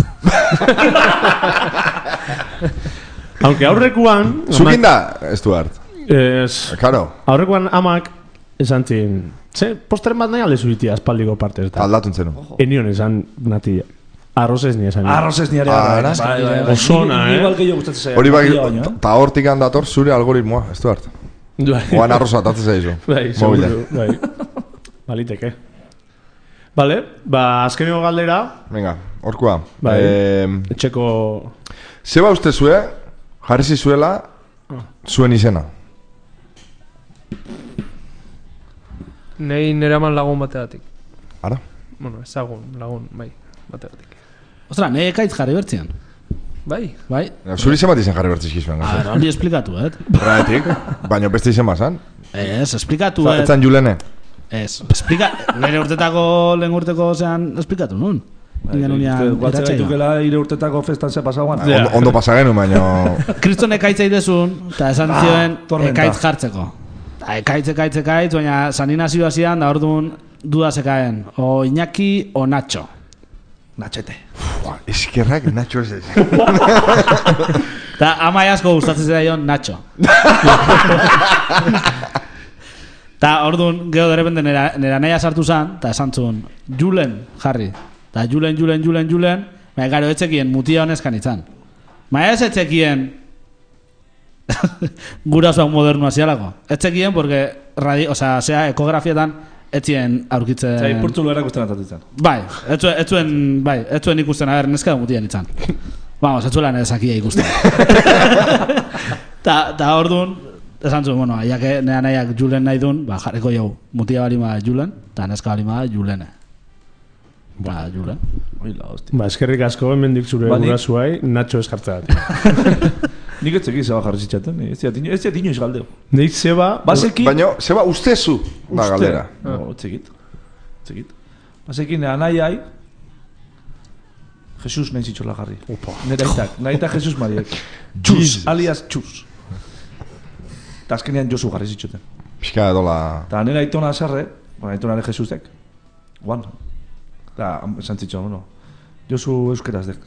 Aunque aurrekuan... Zukin da, ez du hart. Ez... Karo, Aurrekoan amak esan zin... Ze, posteren bat nahi alde zuritia espaldiko partez da. aldatu entzenu. Enion esan natia. Arroz ez ni esan. Arroz ez niare. Ara. Bai, bai, bai. Osona, Ni- ni eh? Igual gehiago gustatzen zaio. Hori bai, Natilla baino, eh? eta hortik handator zure algoritmoa, ez du hart. Bai, Oan arroza atatzen zaizu. bai, Mobile. seguru, bai. Baliteke. Vale, ba, azkeneko galdera, Venga, horkoa. bai, Eh, etxeko... zeba uste zue, jarri zizuela, zuen izena. Nei neraman lagun bateatik. Ara? Bueno, ezagun lagun, bai, bateatik. Ostra, nahi ekaitz jarri bertzian. Bai, Bai? Zuri izen bat izen jarri bertzizkizuen. A ver, hori esplikatu, eh? Horregatik, baina beste izen bazan. Ez, esplikatu, Za- eh? Etzan Julene. Ez, esplika... Nire urtetako, lehen urteko zean, esplikatu nun. Ingen unian, Guatzen iratxaioa. gaitukela ire urtetako festan ze pasauan. Ja. Ondo, ondo pasa genu, baina... Kriston ekaitza idezun, eta esan Ah, zioen tormenta. ekaitz jartzeko. Ta ekaitz, ekaitz, ekaitz, baina saninazio hasian da orduan duda zekaen. O Iñaki o Nacho. Natxete. Eskerrak Nacho ez ez. Ta amai asko gustatzen zaion Nacho. Ta orduan, gero derrepente nera, nera naia sartu zan, eta esan zuen, Julen jarri. Ta Julen, Julen, Julen, Julen, baina gero etxekien mutia honezkan itzan. Baina ez etxekien gurasoak modernua zialako. Etxekien, porque, radi, o sea, sea, ekografietan etzien aurkitzen... Zai, purtzulo erakusten atatzen. Bai, etzuen, etzuen, bai, etzuen ikusten, a ber, neska da mutian itzan. Vamos, etzuela nezakia ikusten. ta, ta orduan, esan zuen, bueno, ya que nea nahiak Julen nahi duen, ba, jarriko jau, mutia balima Julen, eta neska balima Julene. Ba, Julen. Oila, hosti. Ba, eskerrik asko, hemendik zure Ba, nik- gurasuai, Nacho eskartzeat. Nik ez zeki zeba jarri zitzaten, ez ziat ino- ez ziat inoiz galdeo. Nik zeba... Basekin... Baina, zeba ustezu da Uste. galdera. No, etzekit. Etzekit. Basekin anaiai, Jesus nahi zitxola jarri. Nera aitak, nahi eta Jesus Mariek. Txus, alias Txus. Eta azkenean Josu jarri zitxoten. Pixka dola... Eta nera aitona azarre, bueno, aitonare Jesusek, guan. Eta esan zitxo, bueno, Josu euskeraz dek.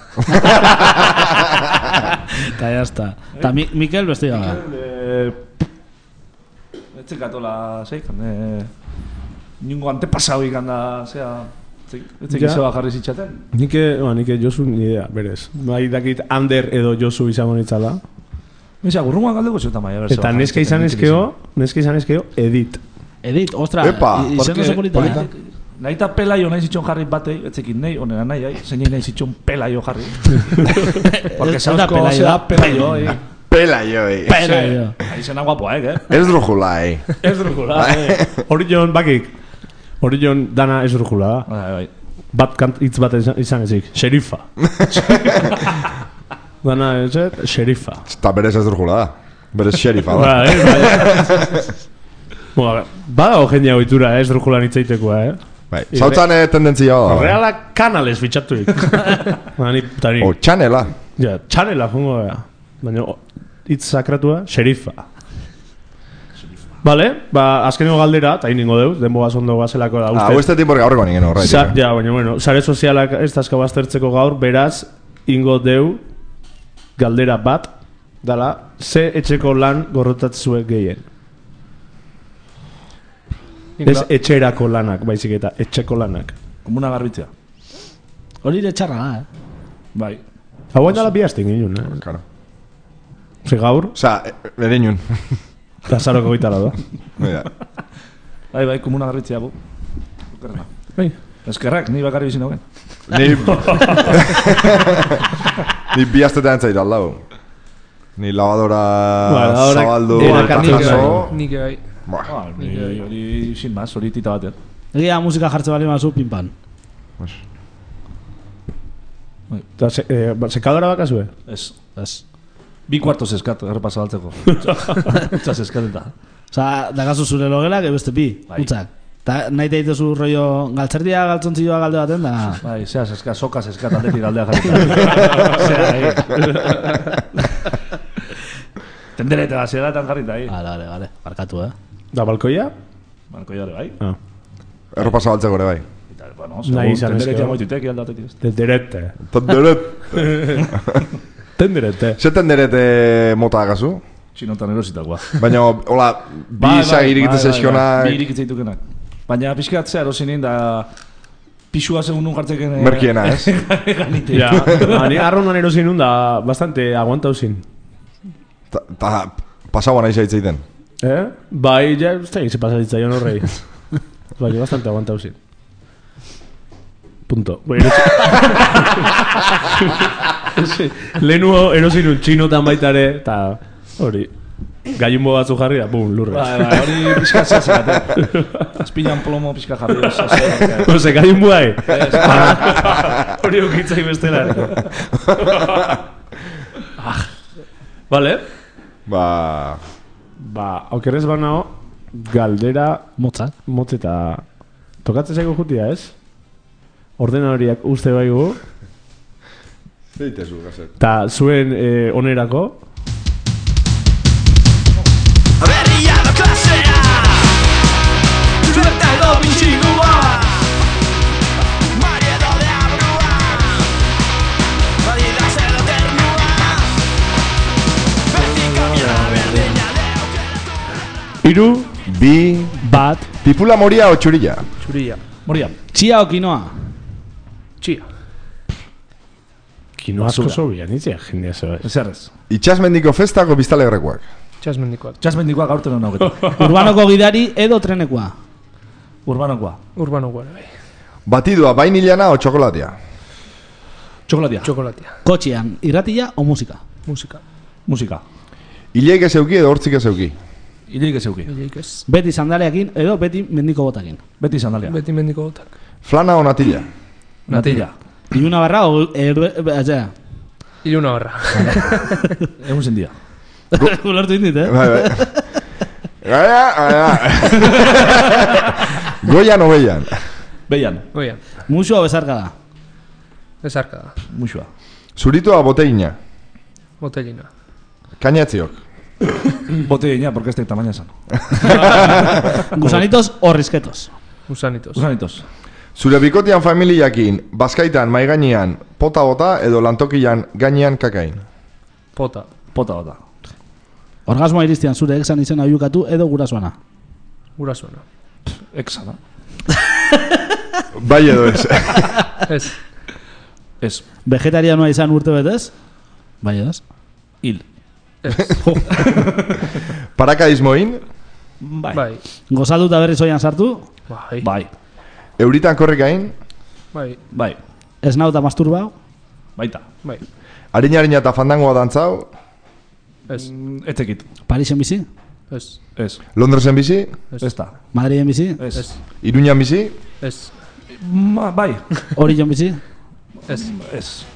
Eta jazta. Eta Mi- Mikel beste gara. Etzen gatola, zeikan, eh... Ningo antepasau ikan da, zea... Etzen Ja. gizeba jarri zitxaten. Nike, ba, nike Josu ni idea, berez. Bai dakit Ander edo Josu izango nitzala. Misa, gurrungan galdeko zeuta maia. Eta neska izan ezkeo, neska izan ezkeo, Edit. Edit, ostra, Epa, i- izen oso polita. polita. eh? Nahi eta pelaio nahi zitxon jarri batei, etzekin nahi, onera nahi, ai, zein nahi zitxon pelaio jarri. Porque Ez da sausko, pelaio, zera da pelaio, eh. Pela joi. Pelaio. Ahí zena guapoak, eh. Ez drujula, eh. Ez drukula, eh. Orion, bakik. Orion dana ez drukula da. Bai, bai. Bat kant hitz bat izan, izan ezik. Xerifa. Dana ez, xerifa. Eta berez ez drujula da. Berez xerifa da. Ba, eh, bai. Bueno, badago jendea ohitura, eh, ez drukula nitzaitekoa, eh. Bai, zautzan eh, tendentzia da. bai. Reala kanales fitxatuik. Bani, tari. O, txanela. Ja, txanela jongo da. Baina o, hitz sakratua, xerifa. Vale, ba, azkeneko galdera, eta iningo deu, denboa zondo gazelako da Ah, uste. uste tiempo gaurreko ningen horretik. Sa, ja, baina, bueno, sare sozialak ez dazka baztertzeko gaur, beraz, ingo deu galdera bat, dala, ze etxeko lan gorrotatzue gehien. Ez etxerako lanak, baizik eta etxeko lanak. Komuna garbitzea. Hori ere txarra da, eh? Bai. Hau hain dala bihazten ginen, eh? Claro. Ze gaur, Osa, ere inun. eta zaroko gaitala da. Mira. Bai, bai, komuna garbitzea, bu. Okerrena. Bai. Eskerrak, ni bakarri bizin hogen. Ni... Ni bihaztetan zait aldau. Ni lavadora Ba, lavadora- zabaldu Era eta nik jaso. Nik bai. Buah, Ah, ni hori, sin más, hori tita batean. Egia musika jartze bali mazu, pinpan. pues, Eta se, eh, ba, sekadora bakazue? Ez. Ez. Bi kuartos eskat, errepa zabaltzeko. Utzaz eskat eta. Osa, dagazu zure logelak, beste bi, Bai. utzak. Ta nahi teitezu rollo galtzerdia galtzontzioa galde baten da. Bai, zeaz eskat, sokaz eskat, aldetik aldea jarrita. Zea, eh. Tenderete da, zeratan jarrita, eh. Vale, vale, vale, barkatu, eh? Da balkoia? Marko jare, bai. Ah. erropa zabaltzeko ere bai. Eta, bueno, Nahi izan tenderete ezkero. amoititek, aldatetik ez. Tenderete. Tenderet. Tenderete. Ze tenderete mota agazu? Txinotan erositakoa. Baina, hola, bi isa irikite sesionak... Bi irikite ditukenak. Baina pixkat zea erosinin da... Pixua segun nun jartzeken... Merkiena, ez? Ganite. Ja, ba, ni arronan erosin nun da bastante aguantau zin. Ta, ta pasaua nahi zaitzeiten. Eh? Bai, ja, ez da egin ze pasaditzaion horrei. Bai, bastante aguantau zin. Punto. Bai, erosi... Lehenu erosin un txinotan baitare, eta hori... Gallumbo batzu jarri da, bum, lurre. Bai, bai, hori pixkat zea zekate. Azpinan plomo pixka jarri. No se gallumbo hai. Hori okitzai bestela. Ah. Vale. Ba... Ba, aukerrez banao, galdera Motzak. motzeta tokatzen zaigu jutia, ez? Ordenadoriak uste baigu, Zeitezu, gazet. eta zuen eh, onerako, Berria da klasea Zueta edo bitxigua Mariedo de abrua Adidas edo ternua Beti kamera berdina de aukera hiru, Bi... Bat. Tipula moria o txurilla? Txuria. Moria. Txia o kinoa. Txia. kino asko zobian, itzia jendea zeba. Ezerrez. Itxasmendiko festako biztalegrekoak. Txasmendikoak. Txasmendikoak aurten hona hogetu. Urbanoko gidari edo trenekoa. Urbanokoa. Urbano guara, bai. Batidua bainilana o txokolatia? Txokolatia. Txokolatia. Kotxean, irratia o musika. Musika. Musika. Ileik ez euki edo hortzik ez euki? Ileik ez euki. Bileik ez. Beti sandaleakin edo beti mendiko botakin. Beti sandalia. Beti mendiko gotak. Flana o natilla? Natilla. Iluna barra o... Erbe... Eza... Iluna barra. Egun zendia. Ulertu indit, eh? Bai, bai. Gaia, gaia. Goian o beian? Beian. Oian. Musu o bezarka da. Ezarka da. Muxua. Zuritua boteina. Botellina. Kainatziok. Botellina, porque este tamaño es sano. Gusanitos o risquetos. Usanitos. Usanitos. Zure bikotian familiakin, bazkaitan mai gainean pota bota edo lantokian gainean kakain. Pota. Pota bota. Orgasmoa iristean zure exan izena oiukatu edo gurasoana. Gurasuena. Exa, da. Bai edo ez. Ez. Ez. Vegetarianoa izan urte betez? Bai edo ez? Hil. Ez. Parakadismoin, Bai. Bai. Gozalduta berriz oian sartu? Bai. Bai. euritan korrikain, Bai. Bai. Esnauta masturbau? Baita. Bai. harina-harina eta fandangoa dantzau, Ez. Etzekit. Parisen bizi? Ez. Ez. Londresen bizi, Ez da. Madriden bizi? Ez. Ez. Iruñan bizi, Ez. Ma, bai. Orion bizi? Ez. Ez.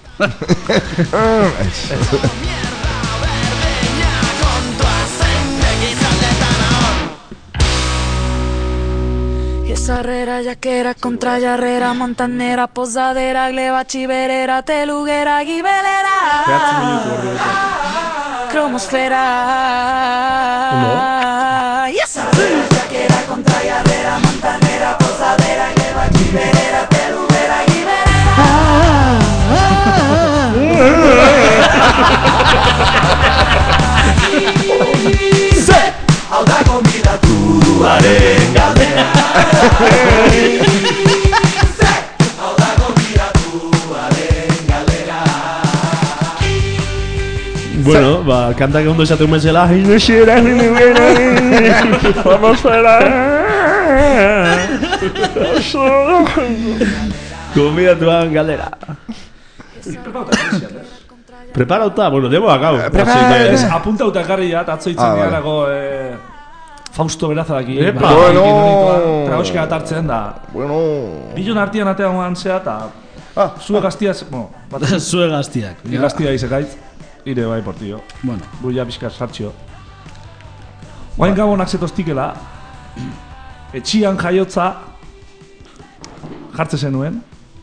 Sarrera, jaquera, contra jarrera, montanera, posadera, gleba, chiverera, teluguera, gibelera, cromosfera. Y esa jaquera, contra jarrera, montanera, posadera, gleba, chiverera, teluguera, gibelera. Hau da gonbidatuaren galdera. Hau da gonbidatuaren galdera. Bueno, ba, kantak ondo esaten bezala, Inexera, Inexera, Famosfera. Gombidatuan galdera. Preparauta, bueno, debo akau. Ez, apuntauta ekarri jat, atzo itzen Ah, vale. diarako eh, Fausto Berazadaki. Epa! Bueno. Tragoxka bat hartzen da. Bueno, Bilon artian atean guan zea, eta ah, zue gaztiaz, bueno, bat Zue gaztiak. ni gaztia izekaitz, ire bai portio. Bueno, Buia pixka sartxio. Guain gabonak zetostikela, etxian jaiotza jartze zenuen,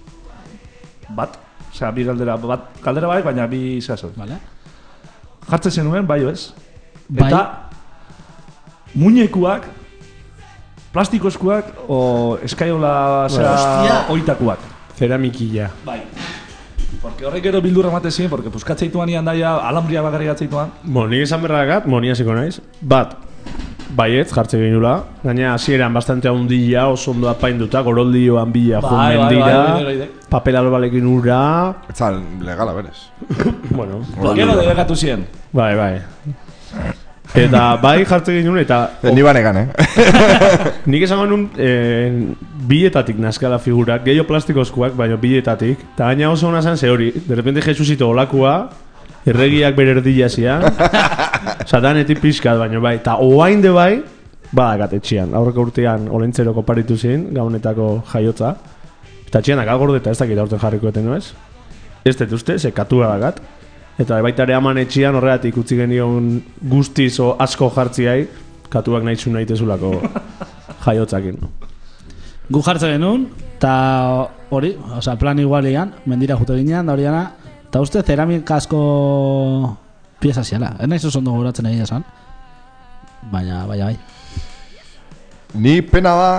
bat, osea, bi galdera, bat galdera bai, baina bi zehazot. vale. Jartze zenuen, bai ez? Bai. Eta muñekuak, plastikozkuak, o eskaiola, Hostia. zera, oitakuak. Ceramikilla. Bai. Porque horrek gero bildurra emate zien, porque puskatzeituan ian daia, alambria bakarri gatzeituan. Bueno, nik esan berragat, moni hasiko naiz. Bat, baietz jartze ginula. Gaina hasieran bastante handia, oso ondo apainduta, goroldioan bila Bai, joan bai, mendira. bai, bai, bai. Papel albalekin ura. etzan legala berez. Bueno, Gero debekatu zien. bai, bai. Eta bai jartze ginuen, eta Ni banegan, eh? nik esango nun eh, bietatik nazkala figurak, gehiago plastikozkoak, baina bietatik. Eta gaina oso hona zen ze hori, de repente Jesusito olakua, erregiak bere erdila zian, satanetik pixkat, baina bai. Eta oain de bai, badakat etxian, aurreko urtean olentzero koparitu zin, gaunetako jaiotza. Eta etxian akagorde eta ez dakit aurten jarriko eten nuez. Ez dut uste, ze katua dakat. Eta baita ere aman etxian horregatik utzi genion guztiz o asko jartziai, katuak nahi zu nahi tezulako jaiotzakin. Gu jartze genuen, eta hori, osea, plan igualian, mendira jute ginean, da horiana, eta uste ceramikasko pieza ziala. Ez nahiz oso ondo goratzen egia esan. Baina, baina, bai. Ni pena da,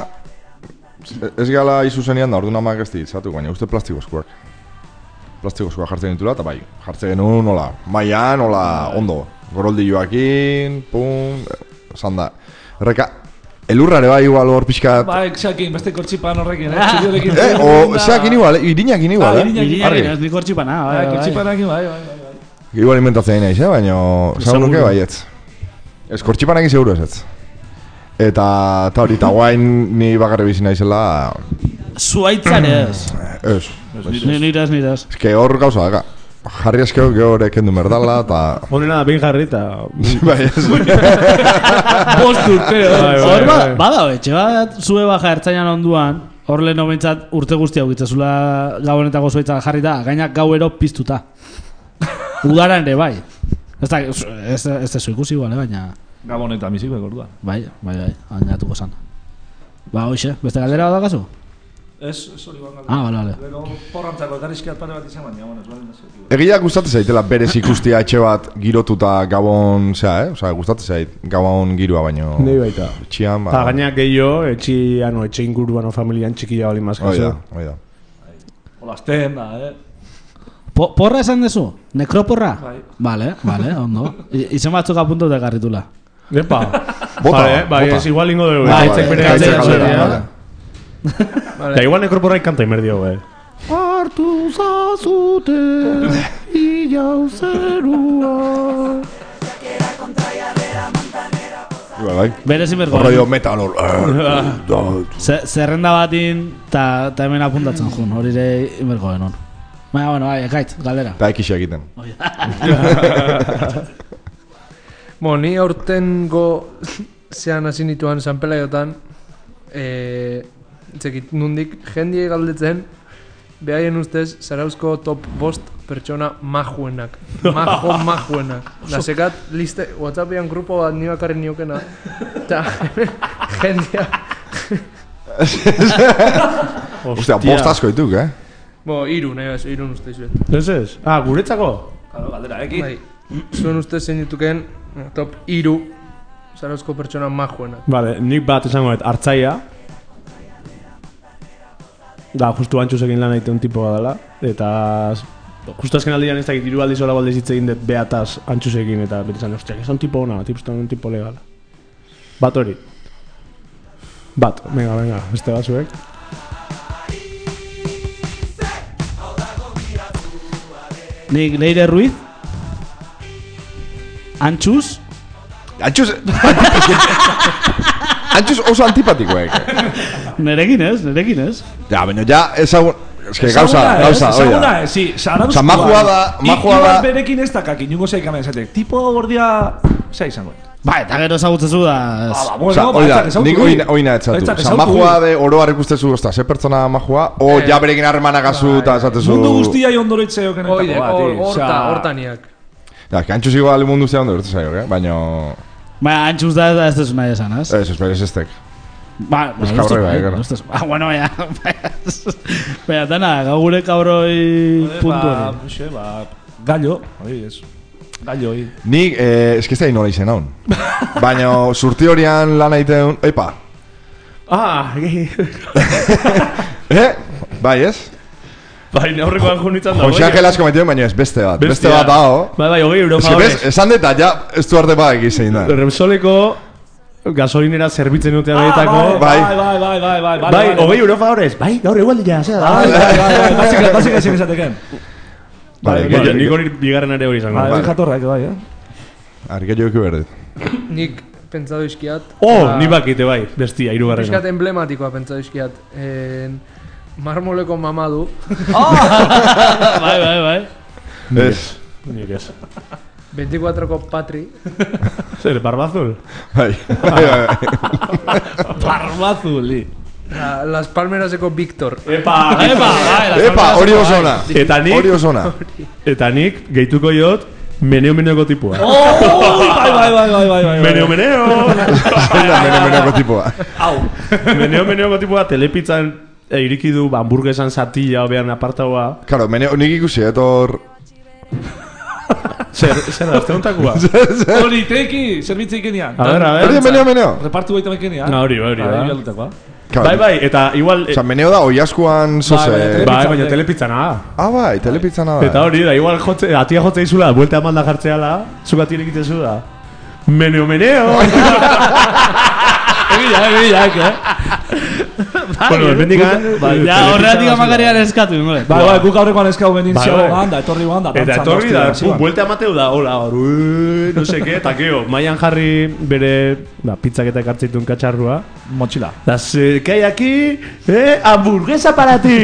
ez gala izu zenian da, orduan amak ez ditzatu, baina uste plastikozkoak. Plastikozkoak jartzen ditula, eta bai, jartzen genuen, nola, maian, nola, ondo. Goroldioakin, pum, esan da. Erreka, elurrare bai igual hor pixkat. Bai, xeakin, beste kortxipan horrekin, eh? Txuriorekin. Eh, o, zeakin igual, eh? Irinakin igual, Ah, eh? irinakin. Irinak Argi. ez nik hortxipana, bai, Bai, bai, bai. kortxipanakin, bai, bai, bai, bai. Igual inventatzen naiz, eh? Baina, esan nuke Seguro. baietz. Ez, kortxipanakin seguro ez ez. Eta, eta hori, eta guain ni bakarri bizi naizela, Zuaitzan ez. ez. Ni- Nire ez, nire ez. Ez que hor gauza daka. Jarri askeo gehore kendu merdala, eta... Honena da behin jarri eta... Bai, ez. Bost urte, Bai, bai, hor ba, bai. bada, etxe bat zue baja ertzainan onduan, hor lehen omentzat urte guztia ugitzezula gabonetako zuaitzan jarri da, gainak gauero piztuta. Udaran ere, bai. Ez da, ez, ez da zu ikusi igual, eh, baina... Gabon eta misik beko orduan. Bai, bai, bai, añatuko zan. Ba, hoxe, beste galdera bat dakazu? Ez, ez hori bangal. Ah, bale, bale. Gero porrantzako ekarrizkiat pare bat izan baina, bueno, ez balen ez. Egia gustatzen zaitela berez ikustia etxe bat girotuta gabon, osea, eh? Osea, gustatzen zait gabon girua baino. Nei baita. Etxian, ba. Ta gainak gehiago, etxian o etxe inguruan o familian txikia bali Hoi mazkazu. da, hoi da. Hola, azten da, eh? Po, porra esan dezu? Nekroporra? Bai. Vale, vale, ondo. I, izen batzuk apuntu da garritula. Epa. Bota, Vale, bai, bota. ez igual ingo dugu. Bai, Gaitzek bere gaitzek galdera galdera, esatea. vale. Da igual nekroporra ikanta imerdio, eh. Hartu zazute ilau zerua. Bai, bai. Bere zimerko. Radio metal hor. Zerrenda batin, ta, ta hemen apuntatzen jun, hori ere imerko genuen. Baina, bueno, bai, ekaitz, galdera. Eta ekixia egiten. Bo, ni aurtengo zean hasi nituan San Pelaiotan, eh, Zekit, nundik jendie galdetzen, behaien ustez, Zarauzko top bost pertsona majuenak. Majo majuenak. Da sekat, liste, WhatsAppian grupo bat ni bakarri niokena. Eta, jendia... Ostia, bost asko dituk, eh? Bo, iru, nahi bez, irun ustez bet. Ez ez? Ah, guretzako? Claro, galdera, eki. Bai, zuen ustez zein dituken, top iru Zarauzko pertsona majuenak. Vale, nik bat esango dut hartzaia. Da, justu antxusekin lan egiten tipo dela. Eta... Justu azken aldian ez dakit, hiru aldiz hola baldez hitz egin dut behataz antxusekin. Eta betetzen, ostia, ez un tipo ona, tipuzten un tipo legala. Bat hori. Bat, venga, venga, beste batzuek. Nik Leire Ruiz, Antxuz, Antxuz... Antxuz oso antipatikoek. nerekin ez, nerekin ez. Ja, baina ja, ezagun... Ez que gauza, gauza, hoi Ezaguna, da. ez, sí, Zarauzkoa. Osa, majua da, majua da... Ibar berekin ez dakak, inungo zeik amen esatek. Tipo gordia... Zea izango. Ba, eta gero ezagutzezu da... Ah, ba, Osa, bueno, hoi da, ba, nik oina, oina etzatu. Osa, majua de oroar ikustezu, osta, ze pertsona majua, o ja berekin harremanagazu eta esatezu... Mundu guztia ondoroitzeo kenetako Oide, bat, hor- eh, horta, osea, hortaniak. Ja, es que antxuz igual mundu guztia ondo bertu zaio, eh? Baina... Baina, Antxuz da ez dezu nahi esan, ez? Ez, esperes estek. Ba, Ez kabroi bai, claro. Ah, bueno, baina... Baina, dana, gaur kabroi puntu ba, hori. xe, ba, gallo, hori ez. Gallo, hori. Nik, eh, ez que ez da inola izen haun. Baina, surti horian lan egiten... Epa! Ah, Eh? Bai, ez? bai, neurrekoan junitzen da. Jose Angel asko maituen, baina ez beste bat. Beste bat dago. Bai, bai, hogei euro Ez que bez, favorez. esan deta, ja, ez du arte bat egizein da. Repsoleko gasolinera zerbitzen dute abetako. bai. Bai, bai, bai, bai, bai, bai, Bai, hogei euro favorez. Bai, gaur egualdi ja, zera da. Bai, bai, bai, bai, basika, basika ezin esateken. Vale, Vale, gehiago- nik hori bigarren ere hori izango. Bai, Bai. bai, jatorrak, bai, eh. Arri, gehiago eki berdit. Nik pentsatu izkiat. Oh, ba, ni bakite bai, bestia, hirugarrena. Piskat emblematikoa pentsatu izkiat. En, marmoleko mamadu. Bai, bai, bai. Ez. Nik ez. veinticuatroko patri. Zer, barbazul? Bai. Bai, bai, bai. Barbazuli. La, Las Palmeraseko Victor. Epa, Epa, bai, Epa, hori oso ona. Eta nik, Hori oso ona. eta nik, gehituko jot, meneo meneoko tipua. Bai, bai, bai, bai, bai, bai. Meneo meneo! Zein da, meno menoko tipoa. Meneo meneoko tipua telepitzan e, iriki du hamburguesan zatila obean apartagoa. Karo, meneo, nik ikusi, etor... Zer, zer da, ez teguntakua? Hori, teki, zerbitza ikenian. A ver, a Hori, ver. meneo, meneo. Repartu baita ikenian. Na, hori, hori, Bai, da. bialutakoa. Karo, Bai, bai, eta igual... Osa, meneo da, oiaskuan zoze... Bai, bai, Bai, baina telepitzana da. Ah, bai, telepitzana da. Eta hori da, igual jotze, atia jotze izula, buelta eman da jartzeala, zuk atire egitezu da. Meneo, meneo! Egia, egia, eh? Bueno, bendikan... Ja, horregatik amagarian eskatu, nore. Bai, bai, guk aurrekoan eskau bendin Bai, ziago bai. ganda, etorri ganda. Eta etorri da, pum, buelta emateu da, hola, hor, ui, no seke, eta keo, maian jarri bere, ba, pizzak eta ekartzeitun katxarrua. Mochila. Da, se, que hay aquí, eh, hamburguesa para ti!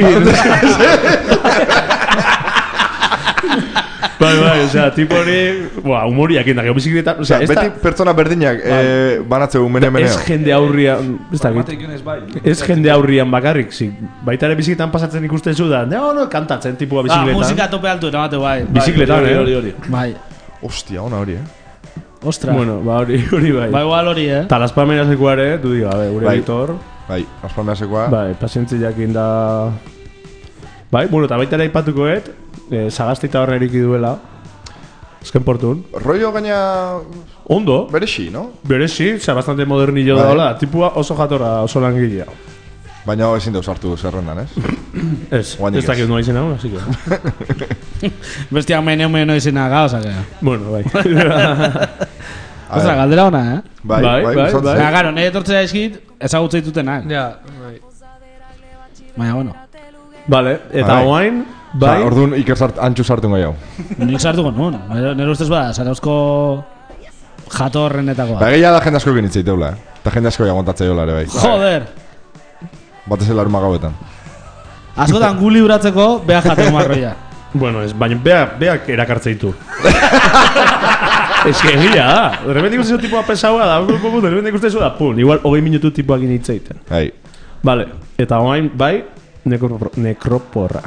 Bai, bai, osea, tipo hori, buah, humoriak inda, gero bizikleta, osea, Osa, ez beti da, pertsona berdinak eh, banatzeu meneo, meneo. ez jende aurrian, ez da, Mate ikenez bai. ez jende aurrian bakarrik, zi, baita ere bizikletan pasatzen ikustezu da, no, no, kantatzen tipua Ah, bizikletan. musika tope altu, eramate, bai. Bizikletan, Hori, eh? hori, hori. Bai. Ostia, ona hori, eh? Ostra. Bueno, ba hori, hori bai. Ba, igual hori, eh? Eta Las Palmeraseko ere, du diga, be, gure Bai. editor. Bai, aspalmeasekoa. Bai, pazientziakin da... Bai, bueno, eta baita ere aipatukoet, eh, Sagastita horre eriki duela, azken portun. Rollo gaina... Ondo, Berexi, no? berezi, oza, bastante modernillo Bai. da hola, tipua oso jatorra, oso langilea. Baina ezin deus hartu zerrendan, ez? Ez, Guanik ez dakit ez. noa izan hau, así que... Bestia meneo meneo izena ga, osake. Bueno, bai. A Ostra, ver. galdera ona, eh? Bai, Bai, bai, bai, gustatzen bai. zait. Baina, garo, nahi etortzea eskit, ezagutza ditutenak. Ja, bai. Baina, bueno, Vale, eta Bai. oain, Bai. bai, Orduan iker sart, antxu sartu gai hau. nik sartuko nun. Nere nere ustez bada, Zarauzko jatorrenetakoa. Ba, gehiago da jende asko egin itzaiteula, eh? Eta jende asko jagontatzea jola ere bai. Joder! Batez elaruma gauetan. Askotan gu libratzeko, beha jateko marroia. bueno, ez, baina beak, beak erakartze ditu. Ez que egia da, de repente ikusten zu tipua pesaua da, bu, bu, bu, de repente ikusten zu da, pun, igual hogei minutu tipuak initzeiten. Bai. Vale, eta oain, bai, nekro, nekroporra.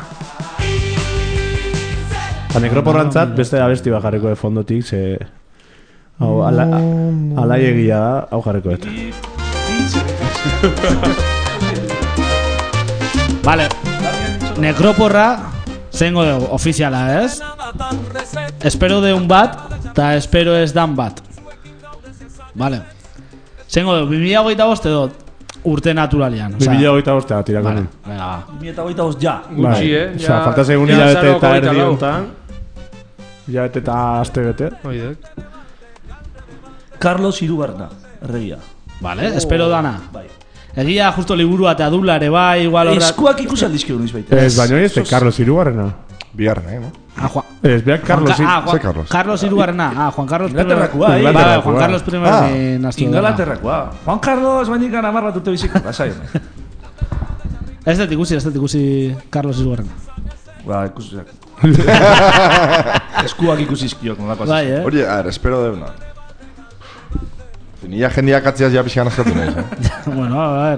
Eta nekroporrantzat beste abesti bat jarriko de fondotik, ze... Hau, ala, alai egia da, hau jarriko eta. Vale, nekroporra, zengo dugu, ofiziala, ez? Espero deun bat, eta espero ez dan bat. Vale. Zengo dugu, bi mila hogeita bost edo urte naturalian. Bi mila hogeita bostea tirako Vale, nun. venga, va. Bi eta hogeita bost ja. Gutxi, eh? Osa, falta segun ja hilabete azaroak eta hogeita erdi lau. honetan. Hilabete eta aste bete. Oidek. Carlos Irugarna, erregia. Vale, espero dana. Bai. Egia justo liburu eta dula ere bai, igual horra... Eskuak ikusi aldizkio noiz baita. Ez, baina hori ez de Carlos Irugarrena. Bigarren, eh, no? Ah, Juan... Ez, beak Carlos Juan, Ca- ah, Ir- Juan, Ze Carlos? Carlos Irugarrena. Ah, Juan Carlos Inglaterrakoa, eh? Bai, Inglaterrakoa. Juan Carlos I Ah, ni naztu dana. Ingalaterrakoa. Juan Carlos bainik gana marra dute biziko. Lasai, home. Ez dut ikusi, ez dut ikusi Carlos Irugarrena. Ba, ikusi. Eskuak ikusi izkiok, nolako. Bai, eh? Hori, a ver, espero deuna. Nia jendeak atziaz ja pixkan askatu nahiz, eh? Bueno, a ver.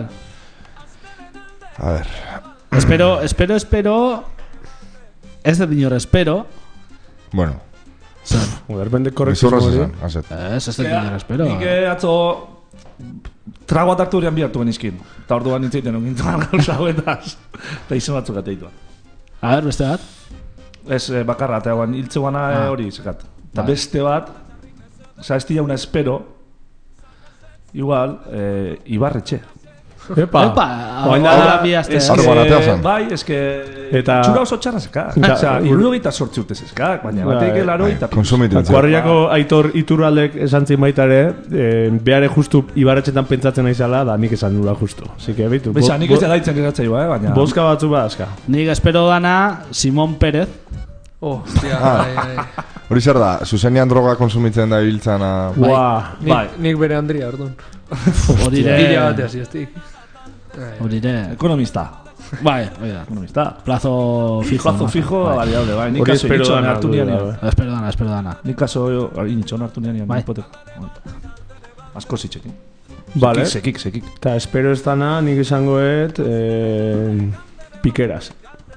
A ver. Espero, espero, espero... Ez dut inor espero. Bueno, De repente bizurra korrektismo hori. zezan, azet. Ez, ez dut inor espero. Nik eh, atzo trago atartu horian bihartu genizkin. Eta orduan nintzeiten okintuan gauza hauetaz. Eta izen batzuk ateitua. A ver, beste bat. Ez, eh, bakarra, eta guan, hiltze guana eh, Ah. hori zekat. Eta Vale. beste bat, oza, ez dira una espero, igual, eh, Ibarretxe. Epa. Epa, Oain hau da- da bi aste. Ez Hor que- baratea zen. Bai, ez que... Eta- Txura oso txarra zekak. Ja, Oza, ur- irurogeita sortzi urte zezkak, baina Bai, bateik laro Bai, eta... konsumitzen zen. Kuarriako Aitor Iturraldek esan zin baita ere, eh, beare justu Ibarretxetan pentsatzen naizala, da nik esan nula justu. Así que, beitu. Beza, bo- nik ez bo- da daitzen geratzaioa, eh, baina... Bozka batzu badazka. Nik espero dana Simón Pérez. Oh, hostia, Ah. bai, bai. Hori zer da, zuzenean droga konsumitzen da ibiltzana... Ua, Nik, Bai. nik bere Andria, orduan. Horire... Bila batea, ziestik. Horire... Ekonomista. Bai, hori da. Ekonomista. Plazo fijo. Plazo no? fijo, Bai. variable, bai. Nik hori kaso espero initxon dana. hartu duela, nian. bai. Espero dana, espero dana. Nik kaso initxon hartu nian, Bai. hipoteka. Asko zitzekin. Vale. Sekik, sekik. Eta espero ez dana, nik izangoet... Eh, pikeras.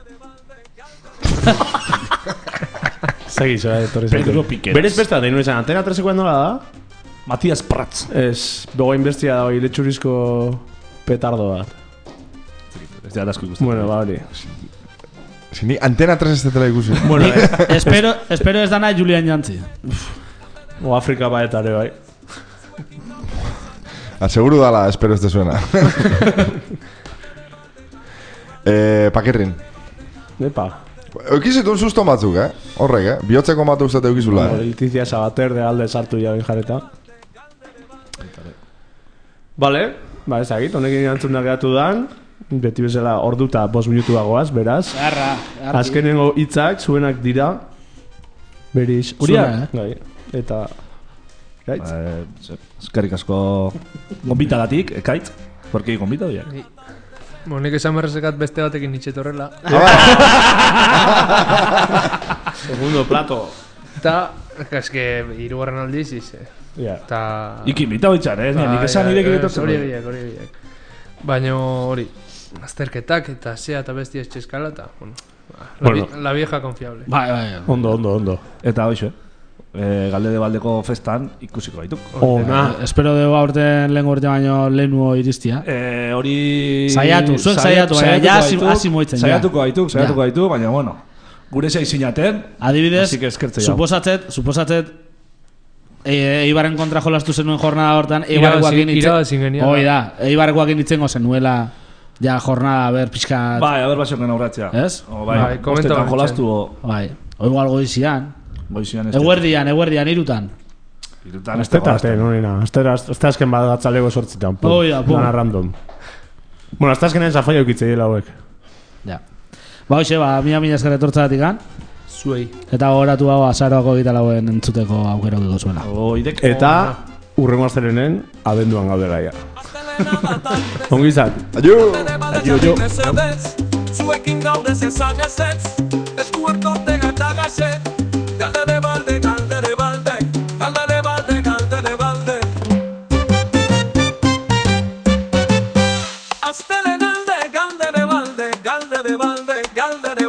Segiz, eh, etorri zaitu. Pedro Piqueras. Berez besta, deinu izan, Antena treseko nola da? Matias Prats. Ez, begoin bestia da, hori letxurizko petardo bat. Ez da asko ikusten. Bueno, ba hori. Si ni Antena tres ez detela ikusi. Bueno, eh, espero, espero ez dana Julian Jantzi. o Afrika baetare, bai. Aseguru dala, espero ez te suena. eh, Pakerrin. Epa. Eukizitun susto batzuk, eh? Horrek, eh? Bihotzeko matu uste eukizula, eh? Letizia Sabater de alde sartu ja bin jareta. Vale, ba ezagit, honekin antzun da geratu dan. Beti bezala orduta bost minutu dagoaz, beraz. Garra. Azkenengo hitzak zuenak dira. Beriz. Guria, zuenak, Bai. Eta... Gaitz? Eh, Eskerrik asko gombitagatik, ekaitz. Porque gombita doia. Bueno, nik esan berrezekat beste batekin nitxetorrela. Segundo plato. Eta, eske, hirugarren aldiz, ize. Ja. Eta... Iki invita hoitzan, eh? Nik esan Bai, nire bai, egitortzen. Hori egiak, hori egiak. Baina hori, azterketak eta sea eta bestia txeskala eta, bueno, la, Bueno. vi- la vieja confiable. Bai, bai. Ondo, ondo, ondo. Eta hoxe. E, galde de baldeko festan ikusiko gaituk. Ona. Eh, espero dugu aurten lehen urte baino lehenuo iristia. E, hori... Saiatu, zuek saiatu, baina ja hasi- hasi moitzen, ja. Saiatuko gaituk, saiatuko Ja. gaituk, baina bueno, gure zei sinaten. Adibidez, Así que eskertze jau. suposatzet, suposatzet e, Eibarren kontra jolastu zenuen jornada hortan, Eibarrekoak Irabazi- irabazi geniala. Hoi da, Eibarrekoak initzengo zenuela ja jornada, ber, pixkat, Bai, aber basioken aurratzea. Ez? O, bai, Bai, komenta bostetan batzen. jolastu o... bai, oigo algo izian, Goizian ez. eguerdian, eguerdian, irutan. Irutan ez Esteta, dago, te, nonena. Estera, este azken bat gatzalego sortzitan. pum. Oh, ja, pum. Dana random. Bueno, este azkenean zafaio eukitze dira hauek. Ja. Ba, hoxe, ba, mila mila esker etortzagatik gan, Zuei. eta gogoratu hau azaroako gitalauen entzuteko aukera ukiko zuela. O, idek... Eta urrengo astelenen abenduan gaudela ja. Ongi izan. Aio! Adio, adio. Zuekin gaude zezan ezetz, eskuerko tegata gazet, galde de balde, galde de balde, galde de balde, galde de balde. Astelen alde, galde de balde, galde de balde, galde de